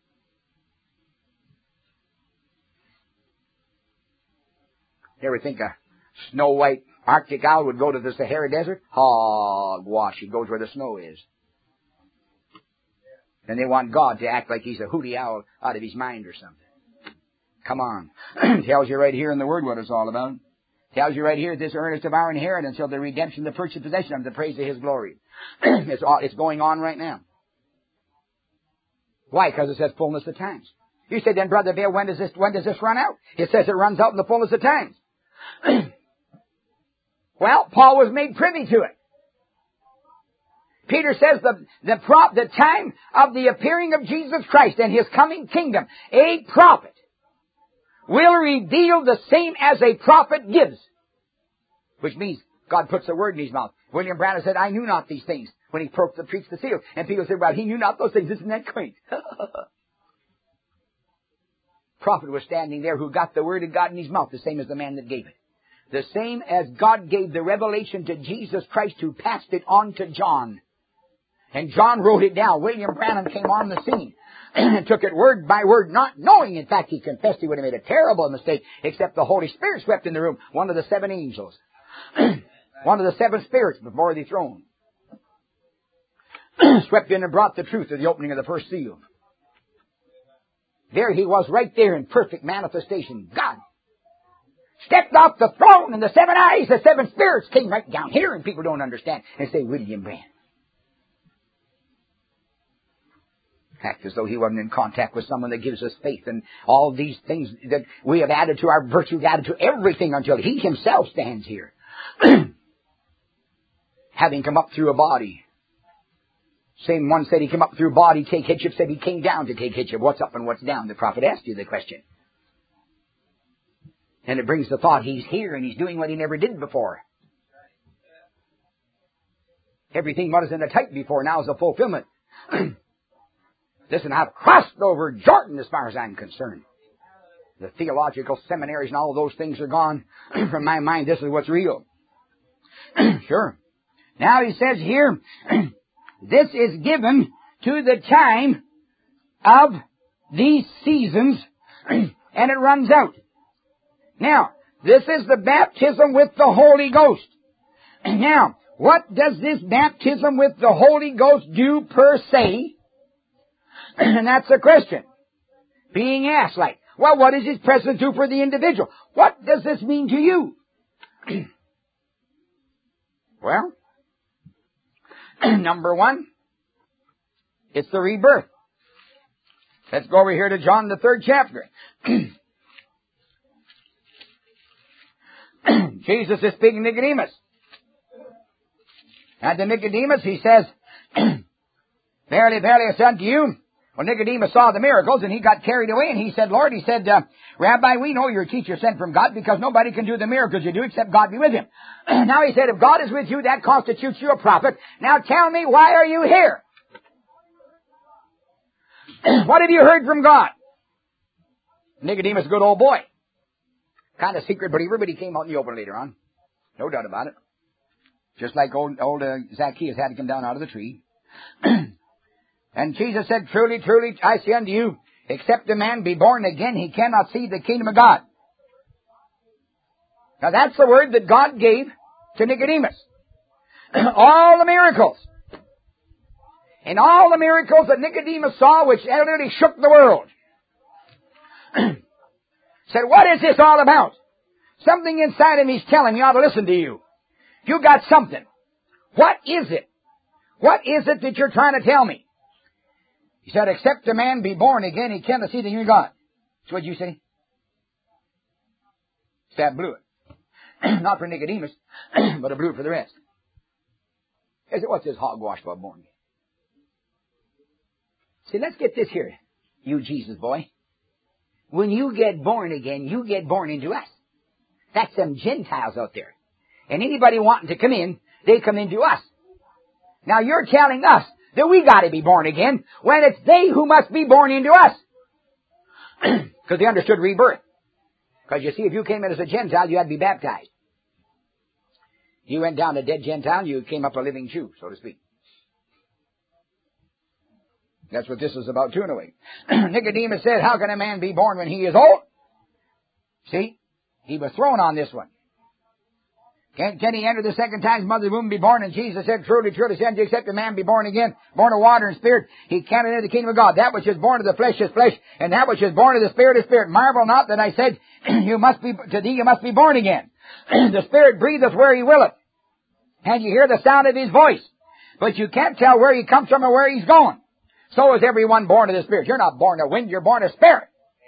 You ever think a snow white Arctic owl would go to the Sahara Desert? Hogwash, he goes where the snow is. And they want God to act like He's a hootie owl out of his mind or something. Come on. Tells you right here in the Word what it's all about. Tells you right here, this earnest of our inheritance till the redemption, the purchase possession of the praise of His glory. it's, all, it's going on right now. Why? Because it says fullness of times. You said, then, Brother Bill, when does this, when does this run out? It says it runs out in the fullness of times. Well, Paul was made privy to it. Peter says the, the, prop, the time of the appearing of Jesus Christ and His coming kingdom, a prophet will reveal the same as a prophet gives. Which means God puts a word in his mouth. William Branham said, I knew not these things when he preached the seal. And people said, well, he knew not those things. Isn't that quaint? Prophet was standing there who got the word of God in his mouth, the same as the man that gave it. The same as God gave the revelation to Jesus Christ, who passed it on to John. And John wrote it down. William Branham came on the scene and took it word by word, not knowing. In fact, he confessed he would have made a terrible mistake, except the Holy Spirit swept in the room, one of the seven angels. One of the seven spirits before the throne. swept in and brought the truth of the opening of the first seal. There he was right there in perfect manifestation. God stepped off the throne and the seven eyes, the seven spirits came right down here, and people don't understand and say, William Branham. Act as though he wasn't in contact with someone that gives us faith and all these things that we have added to our virtues, added to everything until he himself stands here. Having come up through a body. Same one said he came up through a body, take headship, said he came down to take headship. What's up and what's down? The prophet asked you the question. And it brings the thought, he's here and he's doing what he never did before. Everything what is in the type before now is a fulfillment. Listen, I've crossed over Jordan as far as I'm concerned. The theological seminaries and all of those things are gone. From my mind, this is what's real. Sure. Now he says here, this is given to the time of these seasons, and it runs out. Now, this is the baptism with the Holy Ghost. Now, what does this baptism with the Holy Ghost do per se? And that's the question being asked, like, well, what does His presence do for the individual? What does this mean to you? Well, number one, it's the rebirth. Let's go over here to John, the third chapter. Jesus is speaking to Nicodemus. And to Nicodemus, he says, Verily, verily, I say unto you, well, Nicodemus saw the miracles, and he got carried away, and he said, Lord, he said, uh, Rabbi, we know you're a teacher sent from God, because nobody can do the miracles you do except God be with him. Now he said, if God is with you, that constitutes you a prophet. Now tell me, why are you here? What have you heard from God? Nicodemus, good old boy. Kind of secret believer, but he came out in the open later on. No doubt about it. Just like old, old uh, Zacchaeus had to come down out of the tree. And Jesus said, Truly, truly, I say unto you, except a man be born again, he cannot see the kingdom of God. Now that's the word that God gave to Nicodemus. All the miracles. And all the miracles that Nicodemus saw, which literally shook the world. Said, what is this all about? Something inside of me is telling me I ought to listen to you. You got something. What is it? What is it that you're trying to tell me? He said, except a man be born again, he cannot see the kingdom of God. So what'd you say? That blew it. Not for Nicodemus, but it blew it for the rest. He said, what's this hogwash about born again? See, let's get this here, you Jesus boy. When you get born again, you get born into us. That's them Gentiles out there. And anybody wanting to come in, they come into us. Now you're telling us that we got to be born again when it's they who must be born into us. Because they understood rebirth. Because you see, if you came in as a Gentile, you had to be baptized. You went down a dead Gentile, you came up a living Jew, so to speak. That's what this is about too, in a way. Nicodemus said, how can a man be born when he is old? See, he was thrown on this one. Can, can he enter the second time his mother's womb and be born? And Jesus said, truly, truly, say unto you, except a man be born again, born of water and spirit, he cannot enter the kingdom of God. That which is born of the flesh is flesh, and that which is born of the spirit is spirit. Marvel not that I said, you must be, to thee you must be born again. The Spirit breatheth where he willeth, and you hear the sound of his voice, but you can't tell where he comes from or where he's going. So is everyone born of the Spirit. You're not born of wind, you're born of Spirit.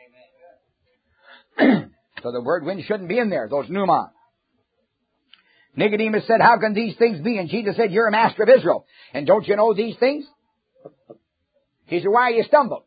So the word wind shouldn't be in there, those pneumon. Nicodemus said, how can these things be? And Jesus said, you're a master of Israel. And don't you know these things? He said, why you stumble?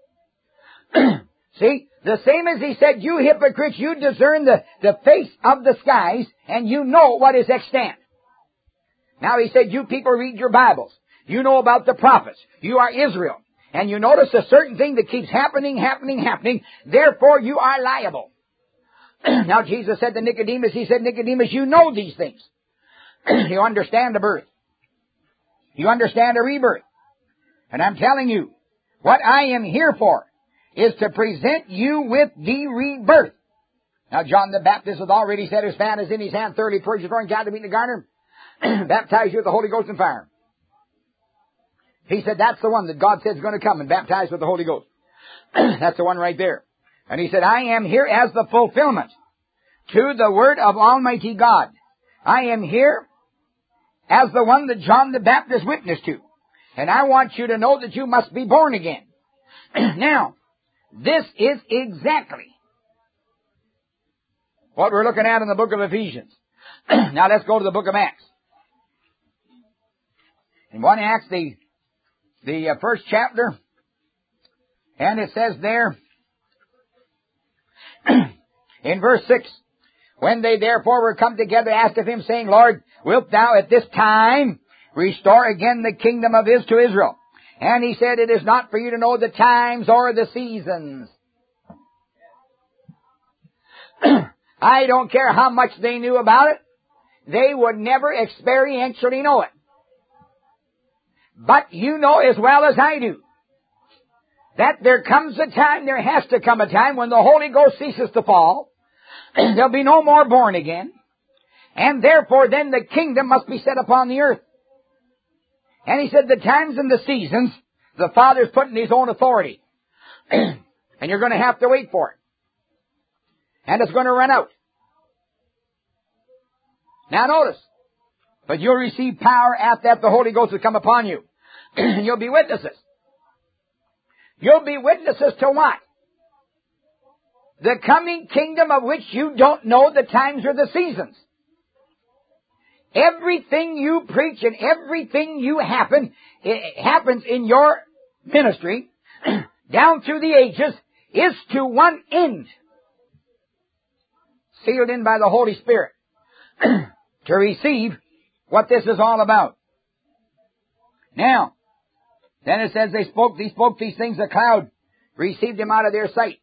See, the same as he said, you hypocrites, you discern the, the face of the skies, and you know what is extant. Now he said, you people read your Bibles. You know about the prophets. You are Israel. And you notice a certain thing that keeps happening, happening, happening. Therefore, you are liable. Now, Jesus said to Nicodemus, he said, Nicodemus, you know these things. You understand the birth. You understand the rebirth. And I'm telling you, what I am here for is to present you with the rebirth. Now, John the Baptist has already said his fan is in his hand, thoroughly purged, throwing down to meet the garner, baptize you with the Holy Ghost and fire. He said, that's the one that God said is going to come and baptize with the Holy Ghost. That's the one right there. And he said, I am here as the fulfillment to the word of Almighty God. I am here as the one that John the Baptist witnessed to. And I want you to know that you must be born again. Now, this is exactly what we're looking at in the book of Ephesians. Now let's go to the book of Acts. In one Acts, the, the uh, first chapter, and it says there, in verse six, when they therefore were come together, asked of him, saying, Lord, wilt thou at this time restore again the kingdom of Is to Israel? And he said, it is not for you to know the times or the seasons. I don't care how much they knew about it. They would never experientially know it. But you know as well as I do that there comes a time, there has to come a time when the Holy Ghost ceases to fall. There'll be no more born again. And therefore then the kingdom must be set upon the earth. And he said the times and the seasons, the Father's put in His own authority. And you're going to have to wait for it. And it's going to run out. Now notice, but you'll receive power at that the Holy Ghost will come upon you. And you'll be witnesses. You'll be witnesses to what? The coming kingdom of which you don't know the times or the seasons. Everything you preach and everything you happen, it happens in your ministry, down through the ages, is to one end. Sealed in by the Holy Spirit. To receive what this is all about. Now, then it says they spoke, they spoke these things, the cloud received them out of their sight.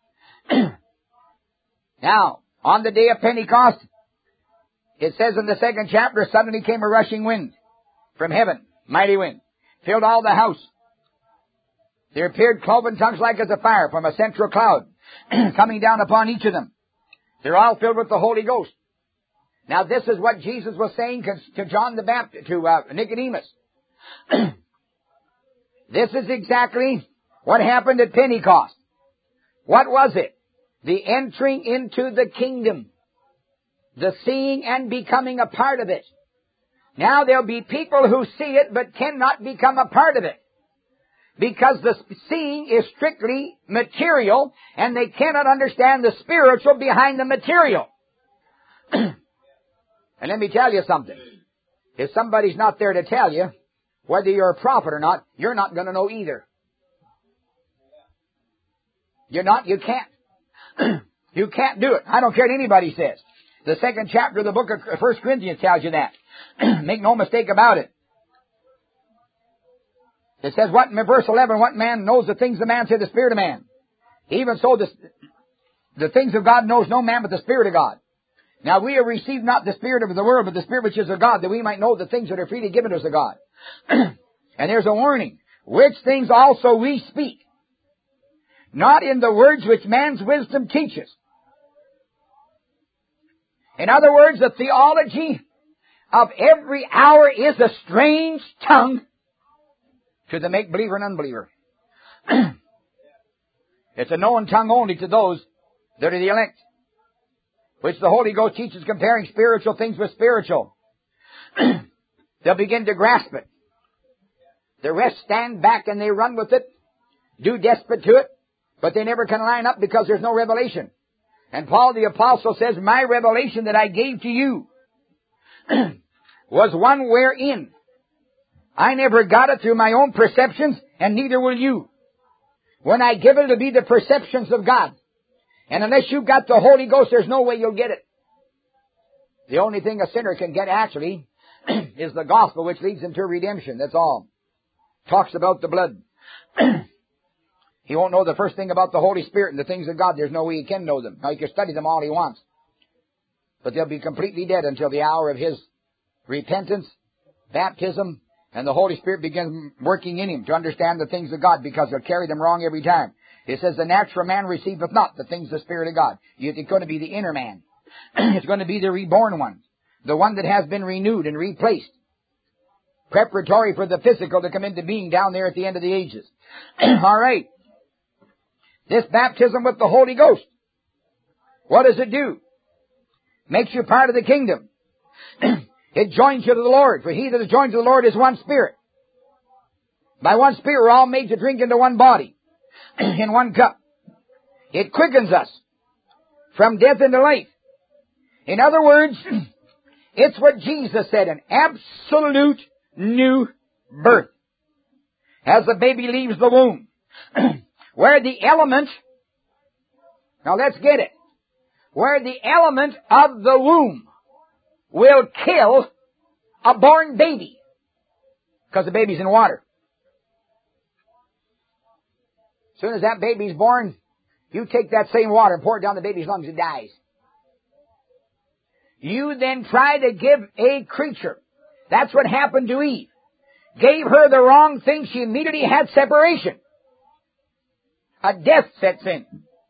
Now, on the day of Pentecost, it says in the second chapter, suddenly came a rushing wind from heaven, mighty wind, filled all the house. There appeared cloven tongues like as a fire from a central cloud, coming down upon each of them. They're all filled with the Holy Ghost. Now this is what Jesus was saying to John the Baptist, to uh, Nicodemus. This is exactly what happened at Pentecost. What was it? The entering into the kingdom. The seeing and becoming a part of it. Now there'll be people who see it but cannot become a part of it. Because the seeing is strictly material and they cannot understand the spiritual behind the material. And let me tell you something. If somebody's not there to tell you whether you're a prophet or not, you're not going to know either. You're not, you can't. You can't do it. I don't care what anybody says. The second chapter of the book of First Corinthians tells you that. Make no mistake about it. It says, what in verse eleven, what man knows the things of man, say the Spirit of man. Even so, the, the things of God knows no man but the Spirit of God. Now we have received not the spirit of the world, but the Spirit which is of God, that we might know the things that are freely given us of God. And there's a warning. Which things also we speak, not in the words which man's wisdom teaches. In other words, the theology of every hour is a strange tongue to the make-believer and unbeliever. It's a known tongue only to those that are the elect, which the Holy Ghost teaches comparing spiritual things with spiritual. They'll begin to grasp it. The rest stand back and they run with it, do desperate to it, but they never can line up because there's no revelation. And Paul the Apostle says, my revelation that I gave to you was one wherein I never got it through my own perceptions, and neither will you. When I give it, it'll be the perceptions of God. And unless you've got the Holy Ghost, there's no way you'll get it. The only thing a sinner can get actually is the gospel, which leads him to redemption. That's all. Talks about the blood. He won't know the first thing about the Holy Spirit and the things of God. There's no way he can know them. Now, he can study them all he wants. But they'll be completely dead until the hour of his repentance, baptism, and the Holy Spirit begins working in him to understand the things of God, because he'll carry them wrong every time. It says, the natural man receiveth not the things of the Spirit of God. It's going to be the inner man. It's going to be the reborn one. The one that has been renewed and replaced. preparatory for the physical to come into being down there at the end of the ages. All right. This baptism with the Holy Ghost, what does it do? Makes you part of the kingdom. It joins you to the Lord. For he that is joined to the Lord is one spirit. By one spirit we're all made to drink into one body, in one cup. It quickens us from death into life. In other words, it's what Jesus said, an absolute new birth. As the baby leaves the womb. Where the element, now let's get it, where the element of the womb will kill a born baby. Because the baby's in water. As soon as that baby's born, you take that same water and pour it down the baby's lungs, it dies. You then try to give a creature. That's what happened to Eve. Gave her the wrong thing, she immediately had separation. A death sets in.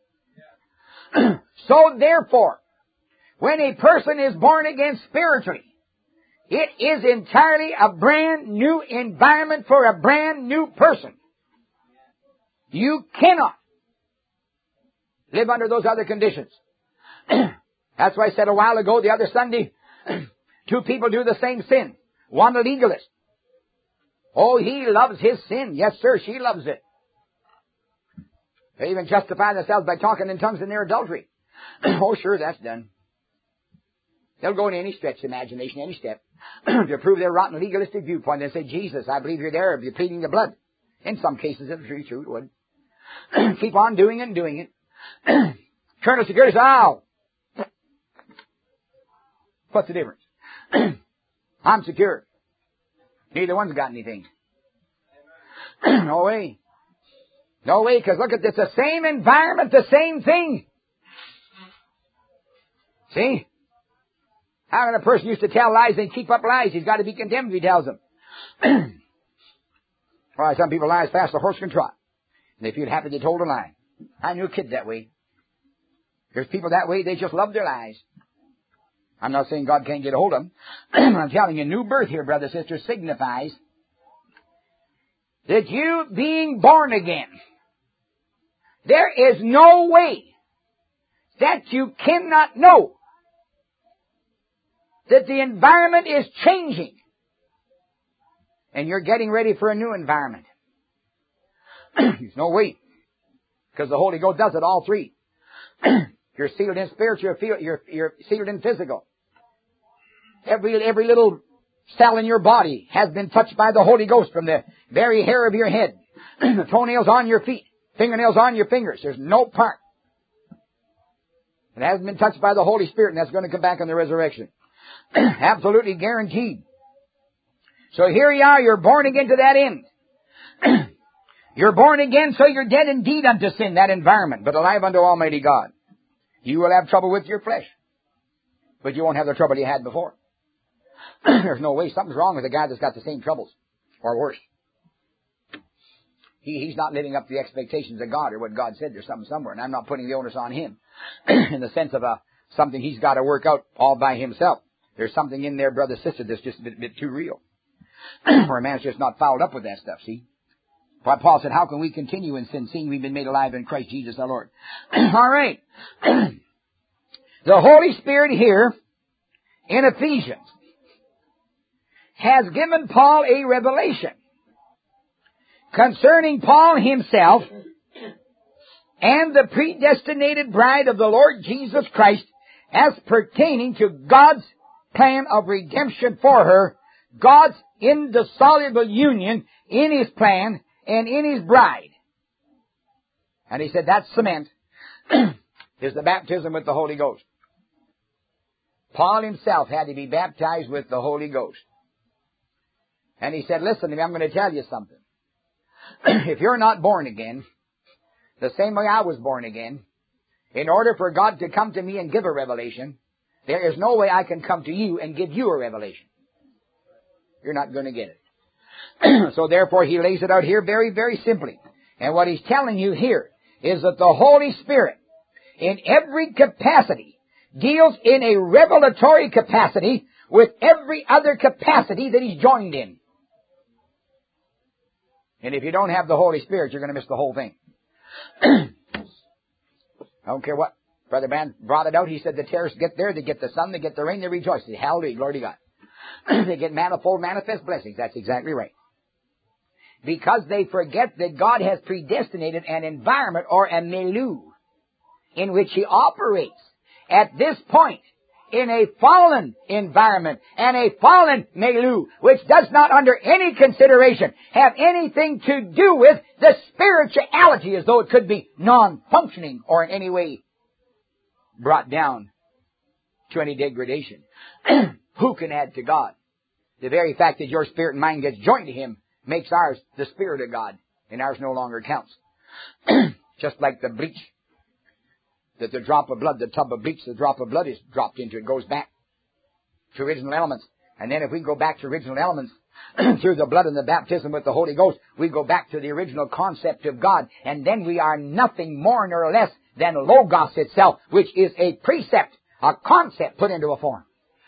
So therefore, when a person is born again spiritually, it is entirely a brand new environment for a brand new person. You cannot live under those other conditions. That's why I said a while ago, the other Sunday, two people do the same sin. One a legalist. Oh, he loves his sin. Yes, sir, she loves it. They even justify themselves by talking in tongues in their adultery. Oh, sure, that's done. They'll go in any stretch of imagination, any step, to prove their rotten legalistic viewpoint and say, Jesus, I believe you're there, you're pleading the blood. In some cases, it's true, true, it would. Keep on doing it and doing it. Colonel Security says, ow! What's the difference? I'm secure. Neither one's got anything. No way. No way, because look at this, the same environment, the same thing. See? How can a person used to tell lies and keep up lies? He's got to be condemned if he tells them. Why, some people lie as fast as a horse can trot. And they feel happy they told a lie. I knew a kid that way. There's people that way, they just love their lies. I'm not saying God can't get a hold of them. I'm telling you, new birth here, brother, sister, signifies that you being born again, there is no way that you cannot know that the environment is changing and you're getting ready for a new environment. There's no way, because the Holy Ghost does it, all three. You're sealed in spiritual, you're, you're sealed in physical. Every, every little cell in your body has been touched by the Holy Ghost, from the very hair of your head, the toenails on your feet, fingernails on your fingers. There's no part that hasn't been touched by the Holy Spirit, and that's going to come back on the resurrection. Absolutely guaranteed. So here you are, you're born again to that end. You're born again, so you're dead indeed unto sin, that environment, but alive unto Almighty God. You will have trouble with your flesh, but you won't have the trouble you had before. There's no way. Something's wrong with a guy that's got the same troubles, or worse. He, he's not living up to the expectations of God, or what God said. There's something somewhere, and I'm not putting the onus on him in the sense of a, something he's got to work out all by himself. There's something in there, brother, sister, that's just a bit, bit too real. Or a man's just not fouled up with that stuff, see? Why Paul said, how can we continue in sin, seeing we've been made alive in Christ Jesus our Lord? All right. The Holy Spirit here in Ephesians has given Paul a revelation concerning Paul himself and the predestinated bride of the Lord Jesus Christ as pertaining to God's plan of redemption for her, God's indissoluble union in His plan and in His bride. And he said that cement is the baptism with the Holy Ghost. Paul himself had to be baptized with the Holy Ghost. And he said, listen to me, I'm going to tell you something. If you're not born again, the same way I was born again, in order for God to come to me and give a revelation, there is no way I can come to you and give you a revelation. You're not going to get it. So therefore, he lays it out here very, very simply. And what he's telling you here is that the Holy Spirit, in every capacity, deals in a revelatory capacity with every other capacity that he's joined in. And if you don't have the Holy Spirit, you're going to miss the whole thing. I don't care what. Brother Branham brought it out. He said the terrorists get there, they get the sun, they get the rain, they rejoice. They say, hallelujah, glory to God. They get manifold, manifest blessings. That's exactly right. Because they forget that God has predestinated an environment or a milieu in which He operates. At this point, in a fallen environment and a fallen milieu, which does not under any consideration have anything to do with the spirituality, as though it could be non-functioning or in any way brought down to any degradation. Who can add to God? The very fact that your spirit and mind gets joined to Him makes ours the Spirit of God, and ours no longer counts. Just like the bleach, that the drop of blood, the tub of bleach, the drop of blood is dropped into, it goes back to original elements. And then if we go back to original elements through the blood and the baptism with the Holy Ghost, we go back to the original concept of God, and then we are nothing more nor less than Logos itself, which is a precept, a concept put into a form.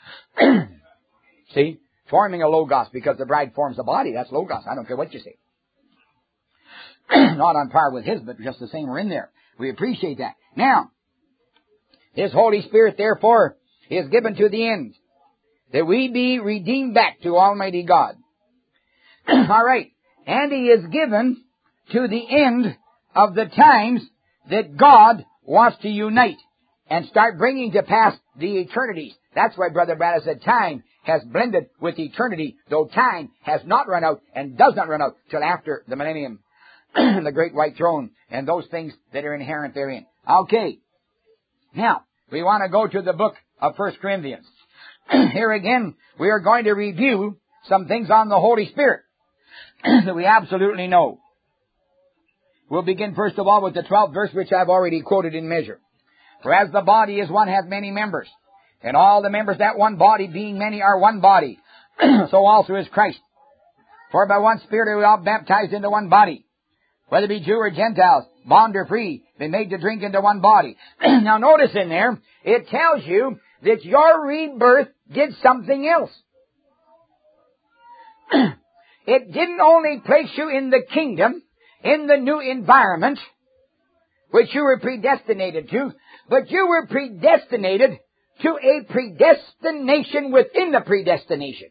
See? Forming a Logos, because the bride forms a body. That's Logos. I don't care what you say. Not on par with His, but just the same, we're in there. We appreciate that. Now, His Holy Spirit, therefore, is given to the end that we be redeemed back to Almighty God. All right. And He is given to the end of the times that God wants to unite and start bringing to pass the eternities. That's why Brother Branham said time has blended with eternity, though time has not run out and does not run out till after the millennium, the great white throne, and those things that are inherent therein. Okay. Now, we want to go to the book of First Corinthians. Here again, we are going to review some things on the Holy Spirit that we absolutely know. We'll begin first of all with the twelfth verse, which I've already quoted in measure. For as the body is one, hath many members, and all the members that one body, being many, are one body, so also is Christ. For by one Spirit are we all baptized into one body, whether it be Jew or Gentiles, bond or free, been made to drink into one body. Now notice in there, it tells you that your rebirth did something else. It didn't only place you in the kingdom, in the new environment, which you were predestinated to, but you were predestinated to a predestination within the predestination.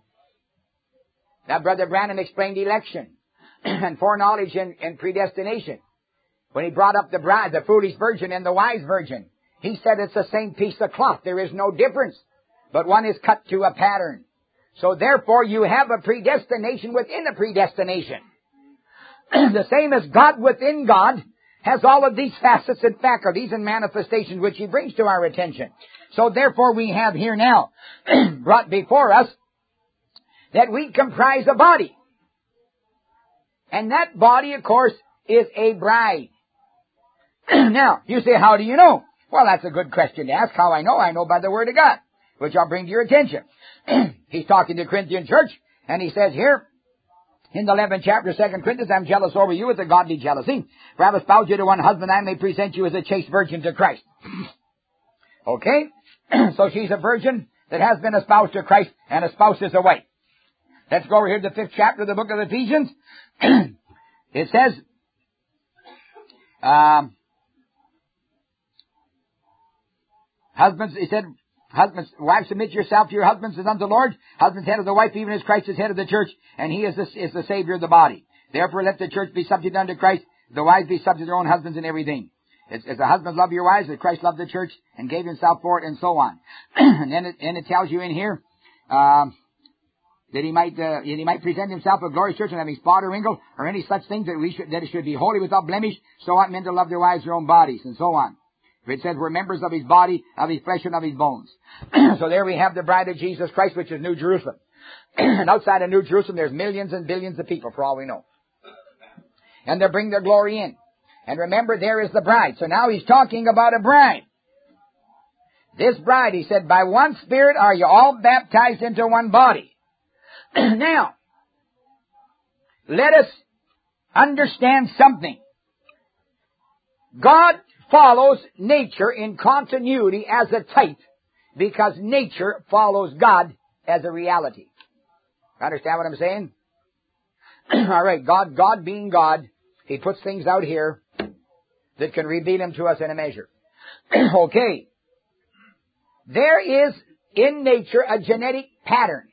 Now, Brother Branham explained election and foreknowledge and, and predestination. When he brought up the bride, the foolish virgin and the wise virgin, he said it's the same piece of cloth. There is no difference, but one is cut to a pattern. So therefore, you have a predestination within a predestination. The same as God within God has all of these facets and faculties and manifestations which He brings to our attention. So therefore we have here now brought before us that we comprise a body. And that body, of course, is a bride. Now, you say, how do you know? Well, that's a good question to ask. How I know? I know by the Word of God, which I'll bring to your attention. He's talking to the Corinthian church, and he says here, in the eleventh chapter, Second Corinthians, I'm jealous over you with a godly jealousy. For I have espoused you to one husband, I may present you as a chaste virgin to Christ. Okay? So she's a virgin that has been espoused to Christ, and espoused as a wife. Let's go over here to the fifth chapter of the book of Ephesians. It says, um, husbands, it said, husbands, wives, submit yourself to your husbands as unto the Lord. Husbands, head of the wife, even as Christ is head of the church, and He is the, is the Savior of the body. Therefore, let the church be subject unto Christ, the wives be subject to their own husbands in everything. As, as the husbands love your wives, as Christ loved the church and gave Himself for it, and so on. And then it, and it tells you in here, um, that he might, uh, he might present Himself a glorious church and having spot or wrinkle or any such things, that we should, that it should be holy without blemish. So ought men to love their wives, their own bodies, and so on. It says we're members of His body, of His flesh, and of His bones. So there we have the bride of Jesus Christ, which is New Jerusalem. And outside of New Jerusalem, there's millions and billions of people, for all we know. And they bring their glory in. And remember, there is the bride. So now he's talking about a bride. This bride, he said, by one Spirit are you all baptized into one body. Now, let us understand something. God follows nature in continuity as a type, because nature follows God as a reality. Understand what I'm saying? All right, God, God being God, He puts things out here that can reveal Him to us in a measure. Okay. There is in nature a genetic pattern.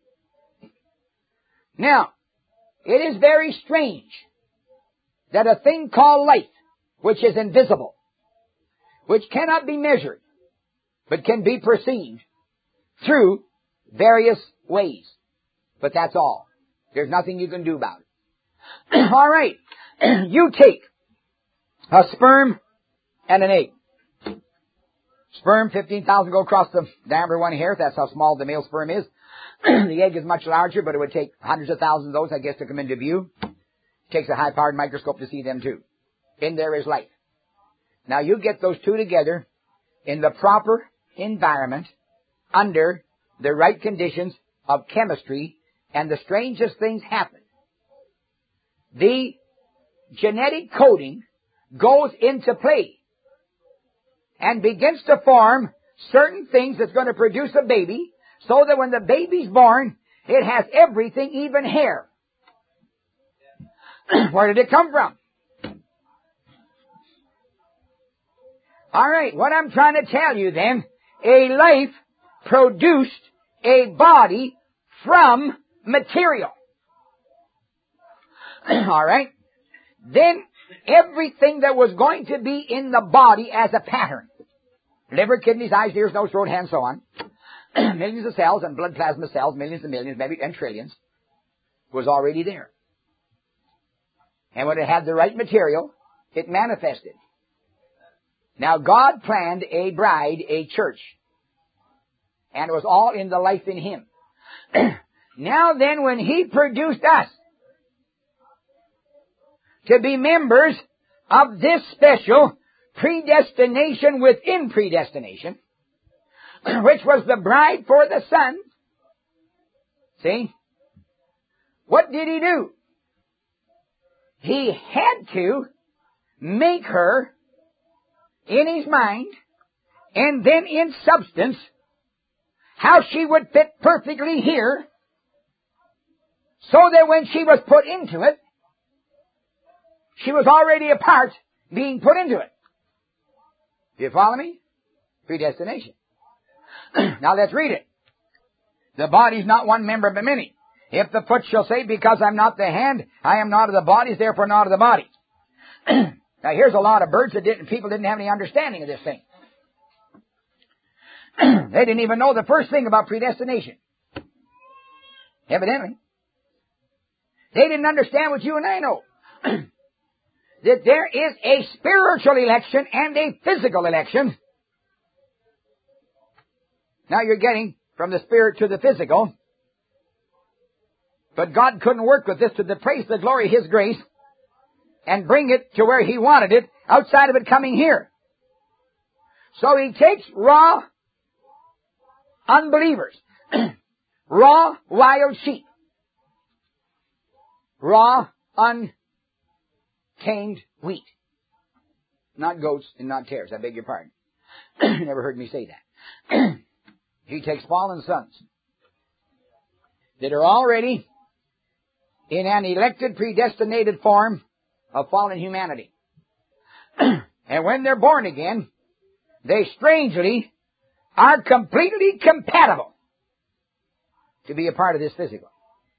Now, it is very strange that a thing called life, which is invisible, which cannot be measured, but can be perceived through various ways. But that's all. There's nothing you can do about it. All right. You take a sperm and an egg. Sperm, fifteen thousand go across the diameter of one hair. That's how small the male sperm is. The egg is much larger, but it would take hundreds of thousands of those, I guess, to come into view. It takes a high-powered microscope to see them, too. In there is life. Now, you get those two together in the proper environment, under the right conditions of chemistry, and the strangest things happen. The genetic coding goes into play and begins to form certain things that's going to produce a baby, so that when the baby's born, it has everything, even hair. Where did it come from? All right, what I'm trying to tell you then, a life produced a body from material. All right? Then everything that was going to be in the body as a pattern, liver, kidneys, eyes, ears, nose, throat, hands, so on, millions of cells and blood plasma cells, millions and millions, maybe, and trillions, was already there. And when it had the right material, it manifested. Now, God planned a bride, a church, and it was all in the life in Him. Now then, when He produced us to be members of this special predestination within predestination, which was the bride for the Son, see, what did He do? He had to make her in His mind, and then in substance, how she would fit perfectly here, so that when she was put into it, she was already a part being put into it. Do you follow me? Predestination. Now let's read it. The body's not one member but many. If the foot shall say, because I'm not the hand, I am not of the body, therefore not of the body. Now here's a lot of birds that didn't, people didn't have any understanding of this thing. They didn't even know the first thing about predestination. Evidently. They didn't understand what you and I know. That there is a spiritual election and a physical election. Now you're getting from the spirit to the physical. But God couldn't work with this to the praise, the glory of His grace, and bring it to where He wanted it, outside of it coming here. So He takes raw unbelievers, raw wild sheep, raw untamed wheat, not goats and not tares, I beg your pardon. You never heard me say that. He takes fallen sons that are already in an elected, predestinated form of fallen humanity. And when they're born again, they strangely are completely compatible to be a part of this physical.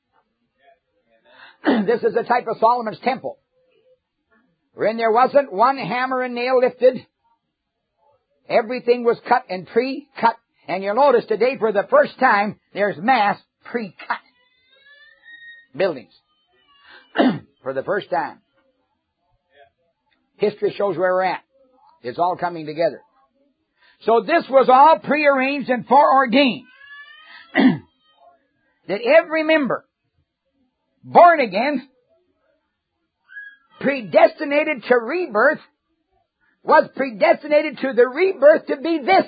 This is a type of Solomon's temple, wherein there wasn't one hammer and nail lifted. Everything was cut and pre-cut. And you'll notice today, for the first time, there's mass pre-cut buildings. For the first time. History shows where we're at. It's all coming together. So this was all prearranged and foreordained. That every member, born again, predestinated to rebirth, was predestinated to the rebirth to be this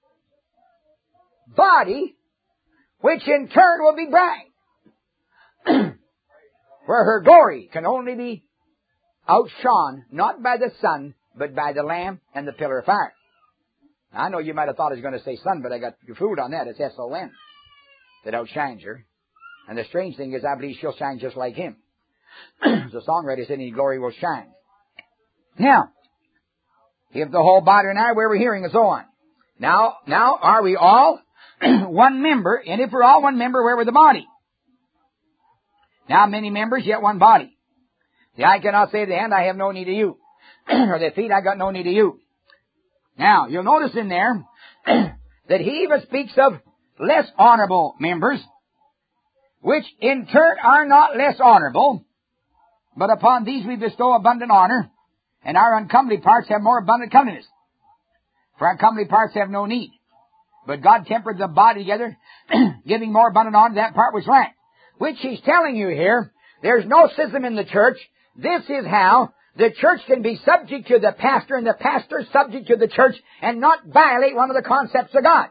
body, which in turn will be bride. Where her glory can only be outshone, not by the sun, but by the Lamb and the pillar of fire. Now, I know you might have thought I was going to say sun, but I got your food on that. It's S O N that outshines her. And the strange thing is, I believe she'll shine just like Him. The songwriter said, "His glory will shine." Now, if the whole body and I where we're hearing and so on. Now, now, are we all one member? And if we're all one member, where were the body? Now, many members, yet one body. The eye cannot say to the hand, "I have no need of you." Or the feet, "I got no need of you." Now, you'll notice in there that he even speaks of less honorable members, which in turn are not less honorable, but upon these we bestow abundant honor, and our uncomely parts have more abundant comeliness. For our comely parts have no need. But God tempered the body together, giving more abundant honor to that part which lacked. Which he's telling you here, there's no schism in the church. This is how the church can be subject to the pastor, and the pastor subject to the church, and not violate one of the concepts of God.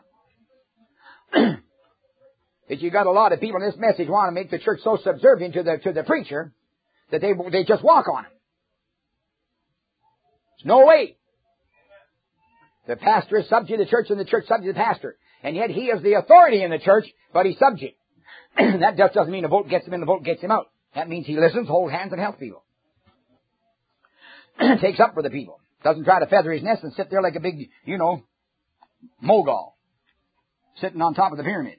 That you got a lot of people in this message want to make the church so subservient to the to the preacher that they they just walk on him. There's no way. The pastor is subject to the church, and the church subject to the pastor. And yet he is the authority in the church, but he's subject. That just doesn't mean the vote gets him in, the vote gets him out. That means he listens, holds hands, and helps people. Takes up for the people. Doesn't try to feather his nest and sit there like a big, you know, mogul. Sitting on top of the pyramid.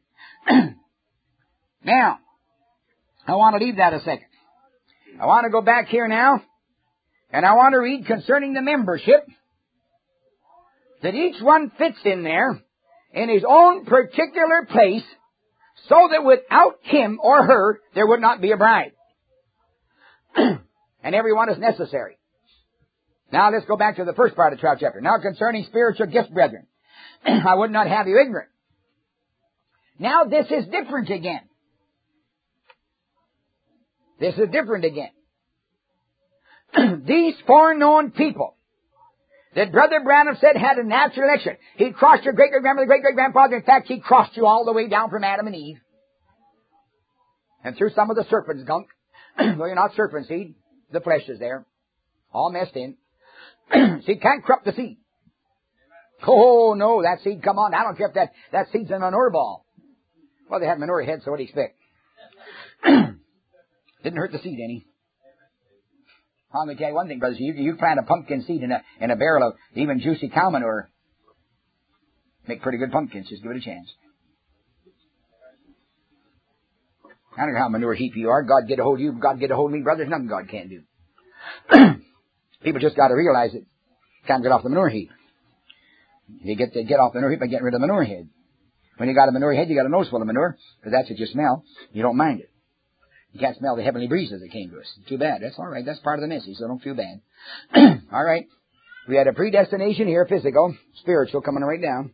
Now, I want to leave that a second. I want to go back here now, and I want to read concerning the membership, that each one fits in there in his own particular place, so that without him or her, there would not be a bride. And everyone is necessary. Now let's go back to the first part of the twelfth chapter. Now concerning spiritual gifts, brethren, I would not have you ignorant. Now this is different again. This is different again. These foreknown people that Brother Branham said had a natural election. He crossed your great-great-grandmother, great-great-grandfather. In fact, he crossed you all the way down from Adam and Eve. And through some of the serpent's gunk. Well, you're not serpent seed. The flesh is there. All messed in. Seed can't corrupt the seed. Oh, no, that seed, come on. I don't care if that, that seed's a manure ball. Well, they have manure heads, so what do you expect? Didn't hurt the seed any. I'm going to tell you one thing, brothers. You, you plant a pumpkin seed in a, in a barrel of even juicy cow manure. Make pretty good pumpkins. Just give it a chance. I don't know how manure heap you are. God get a hold of you. God get a hold of me, brothers. Nothing God can't do. People just got to realize it. Can't get off the manure heap. You get to get off the manure heap by getting rid of the manure head. When you got a manure head, you got a nose full of manure, because that's what you smell. You don't mind it. You can't smell the heavenly breezes that came to us. Too bad. That's all right. That's part of the message, so don't feel bad. All right. We had a predestination here, physical, spiritual, coming right down.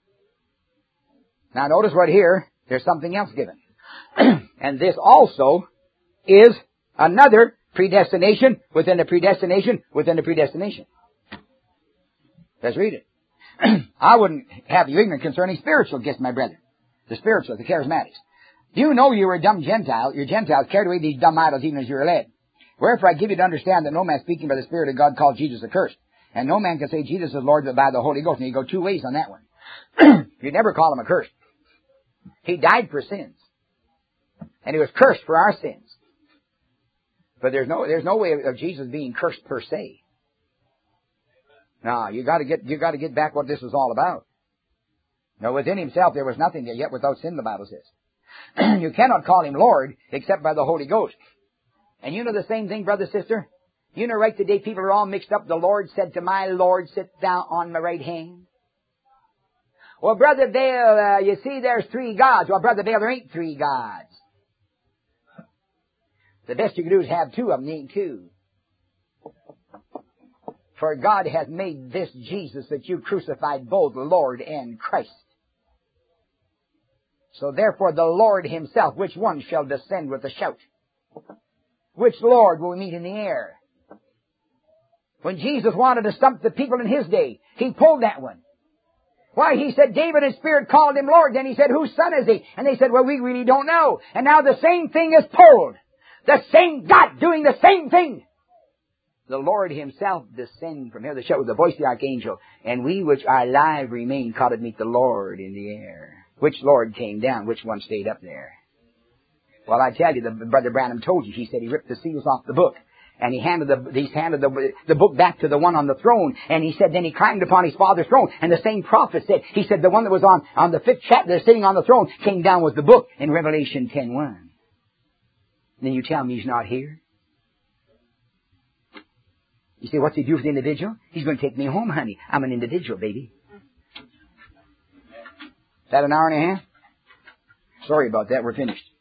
Now notice what here, there's something else given. And this also is another predestination within the predestination within the predestination. Let's read it. I wouldn't have you ignorant concerning spiritual gifts, my brethren. The spiritual, the charismatics. You know you were a dumb Gentile. Your Gentiles carried away these dumb idols even as you were led. Wherefore I give you to understand that no man speaking by the Spirit of God called Jesus accursed. And no man can say Jesus is Lord but by the Holy Ghost. And you go two ways on that one. You never call him accursed. He died for sins. And he was cursed for our sins. But there's no, there's no way of Jesus being cursed per se. Now, you gotta get, you gotta get back what this is all about. Now, within himself there was nothing there yet without sin, the Bible says. You cannot call him Lord except by the Holy Ghost. And you know the same thing, brother, sister? You know right today people are all mixed up. The Lord said to my Lord, sit down on my right hand. Well, Brother Bale, uh, you see there's three gods. Well, Brother Bale, there ain't three gods. The best you can do is have two of them, ain't two. For God hath made this Jesus that you crucified both Lord and Christ. So therefore the Lord himself, which one shall descend with a shout? Which Lord will we meet in the air? When Jesus wanted to stump the people in his day, he pulled that one. Why, he said David in spirit called him Lord. Then he said, whose son is he? And they said, well, we really don't know. And now the same thing is pulled. The same God doing the same thing. The Lord himself descended from heaven, the shout with the voice of the archangel. And we which are alive remain caught to meet the Lord in the air. Which Lord came down? Which one stayed up there? Well, I tell you, the Brother Branham told you. He said he ripped the seals off the book. And he handed the, he handed the, the book back to the one on the throne. And he said, then he climbed upon his father's throne. And the same prophet said, he said, the one that was on, on the fifth chapter sitting on the throne came down with the book in Revelation ten one. Then you tell me he's not here? You say, what's he do for the individual? He's going to take me home, honey. I'm an individual, baby. Is that an hour and a half? Sorry about that. We're finished.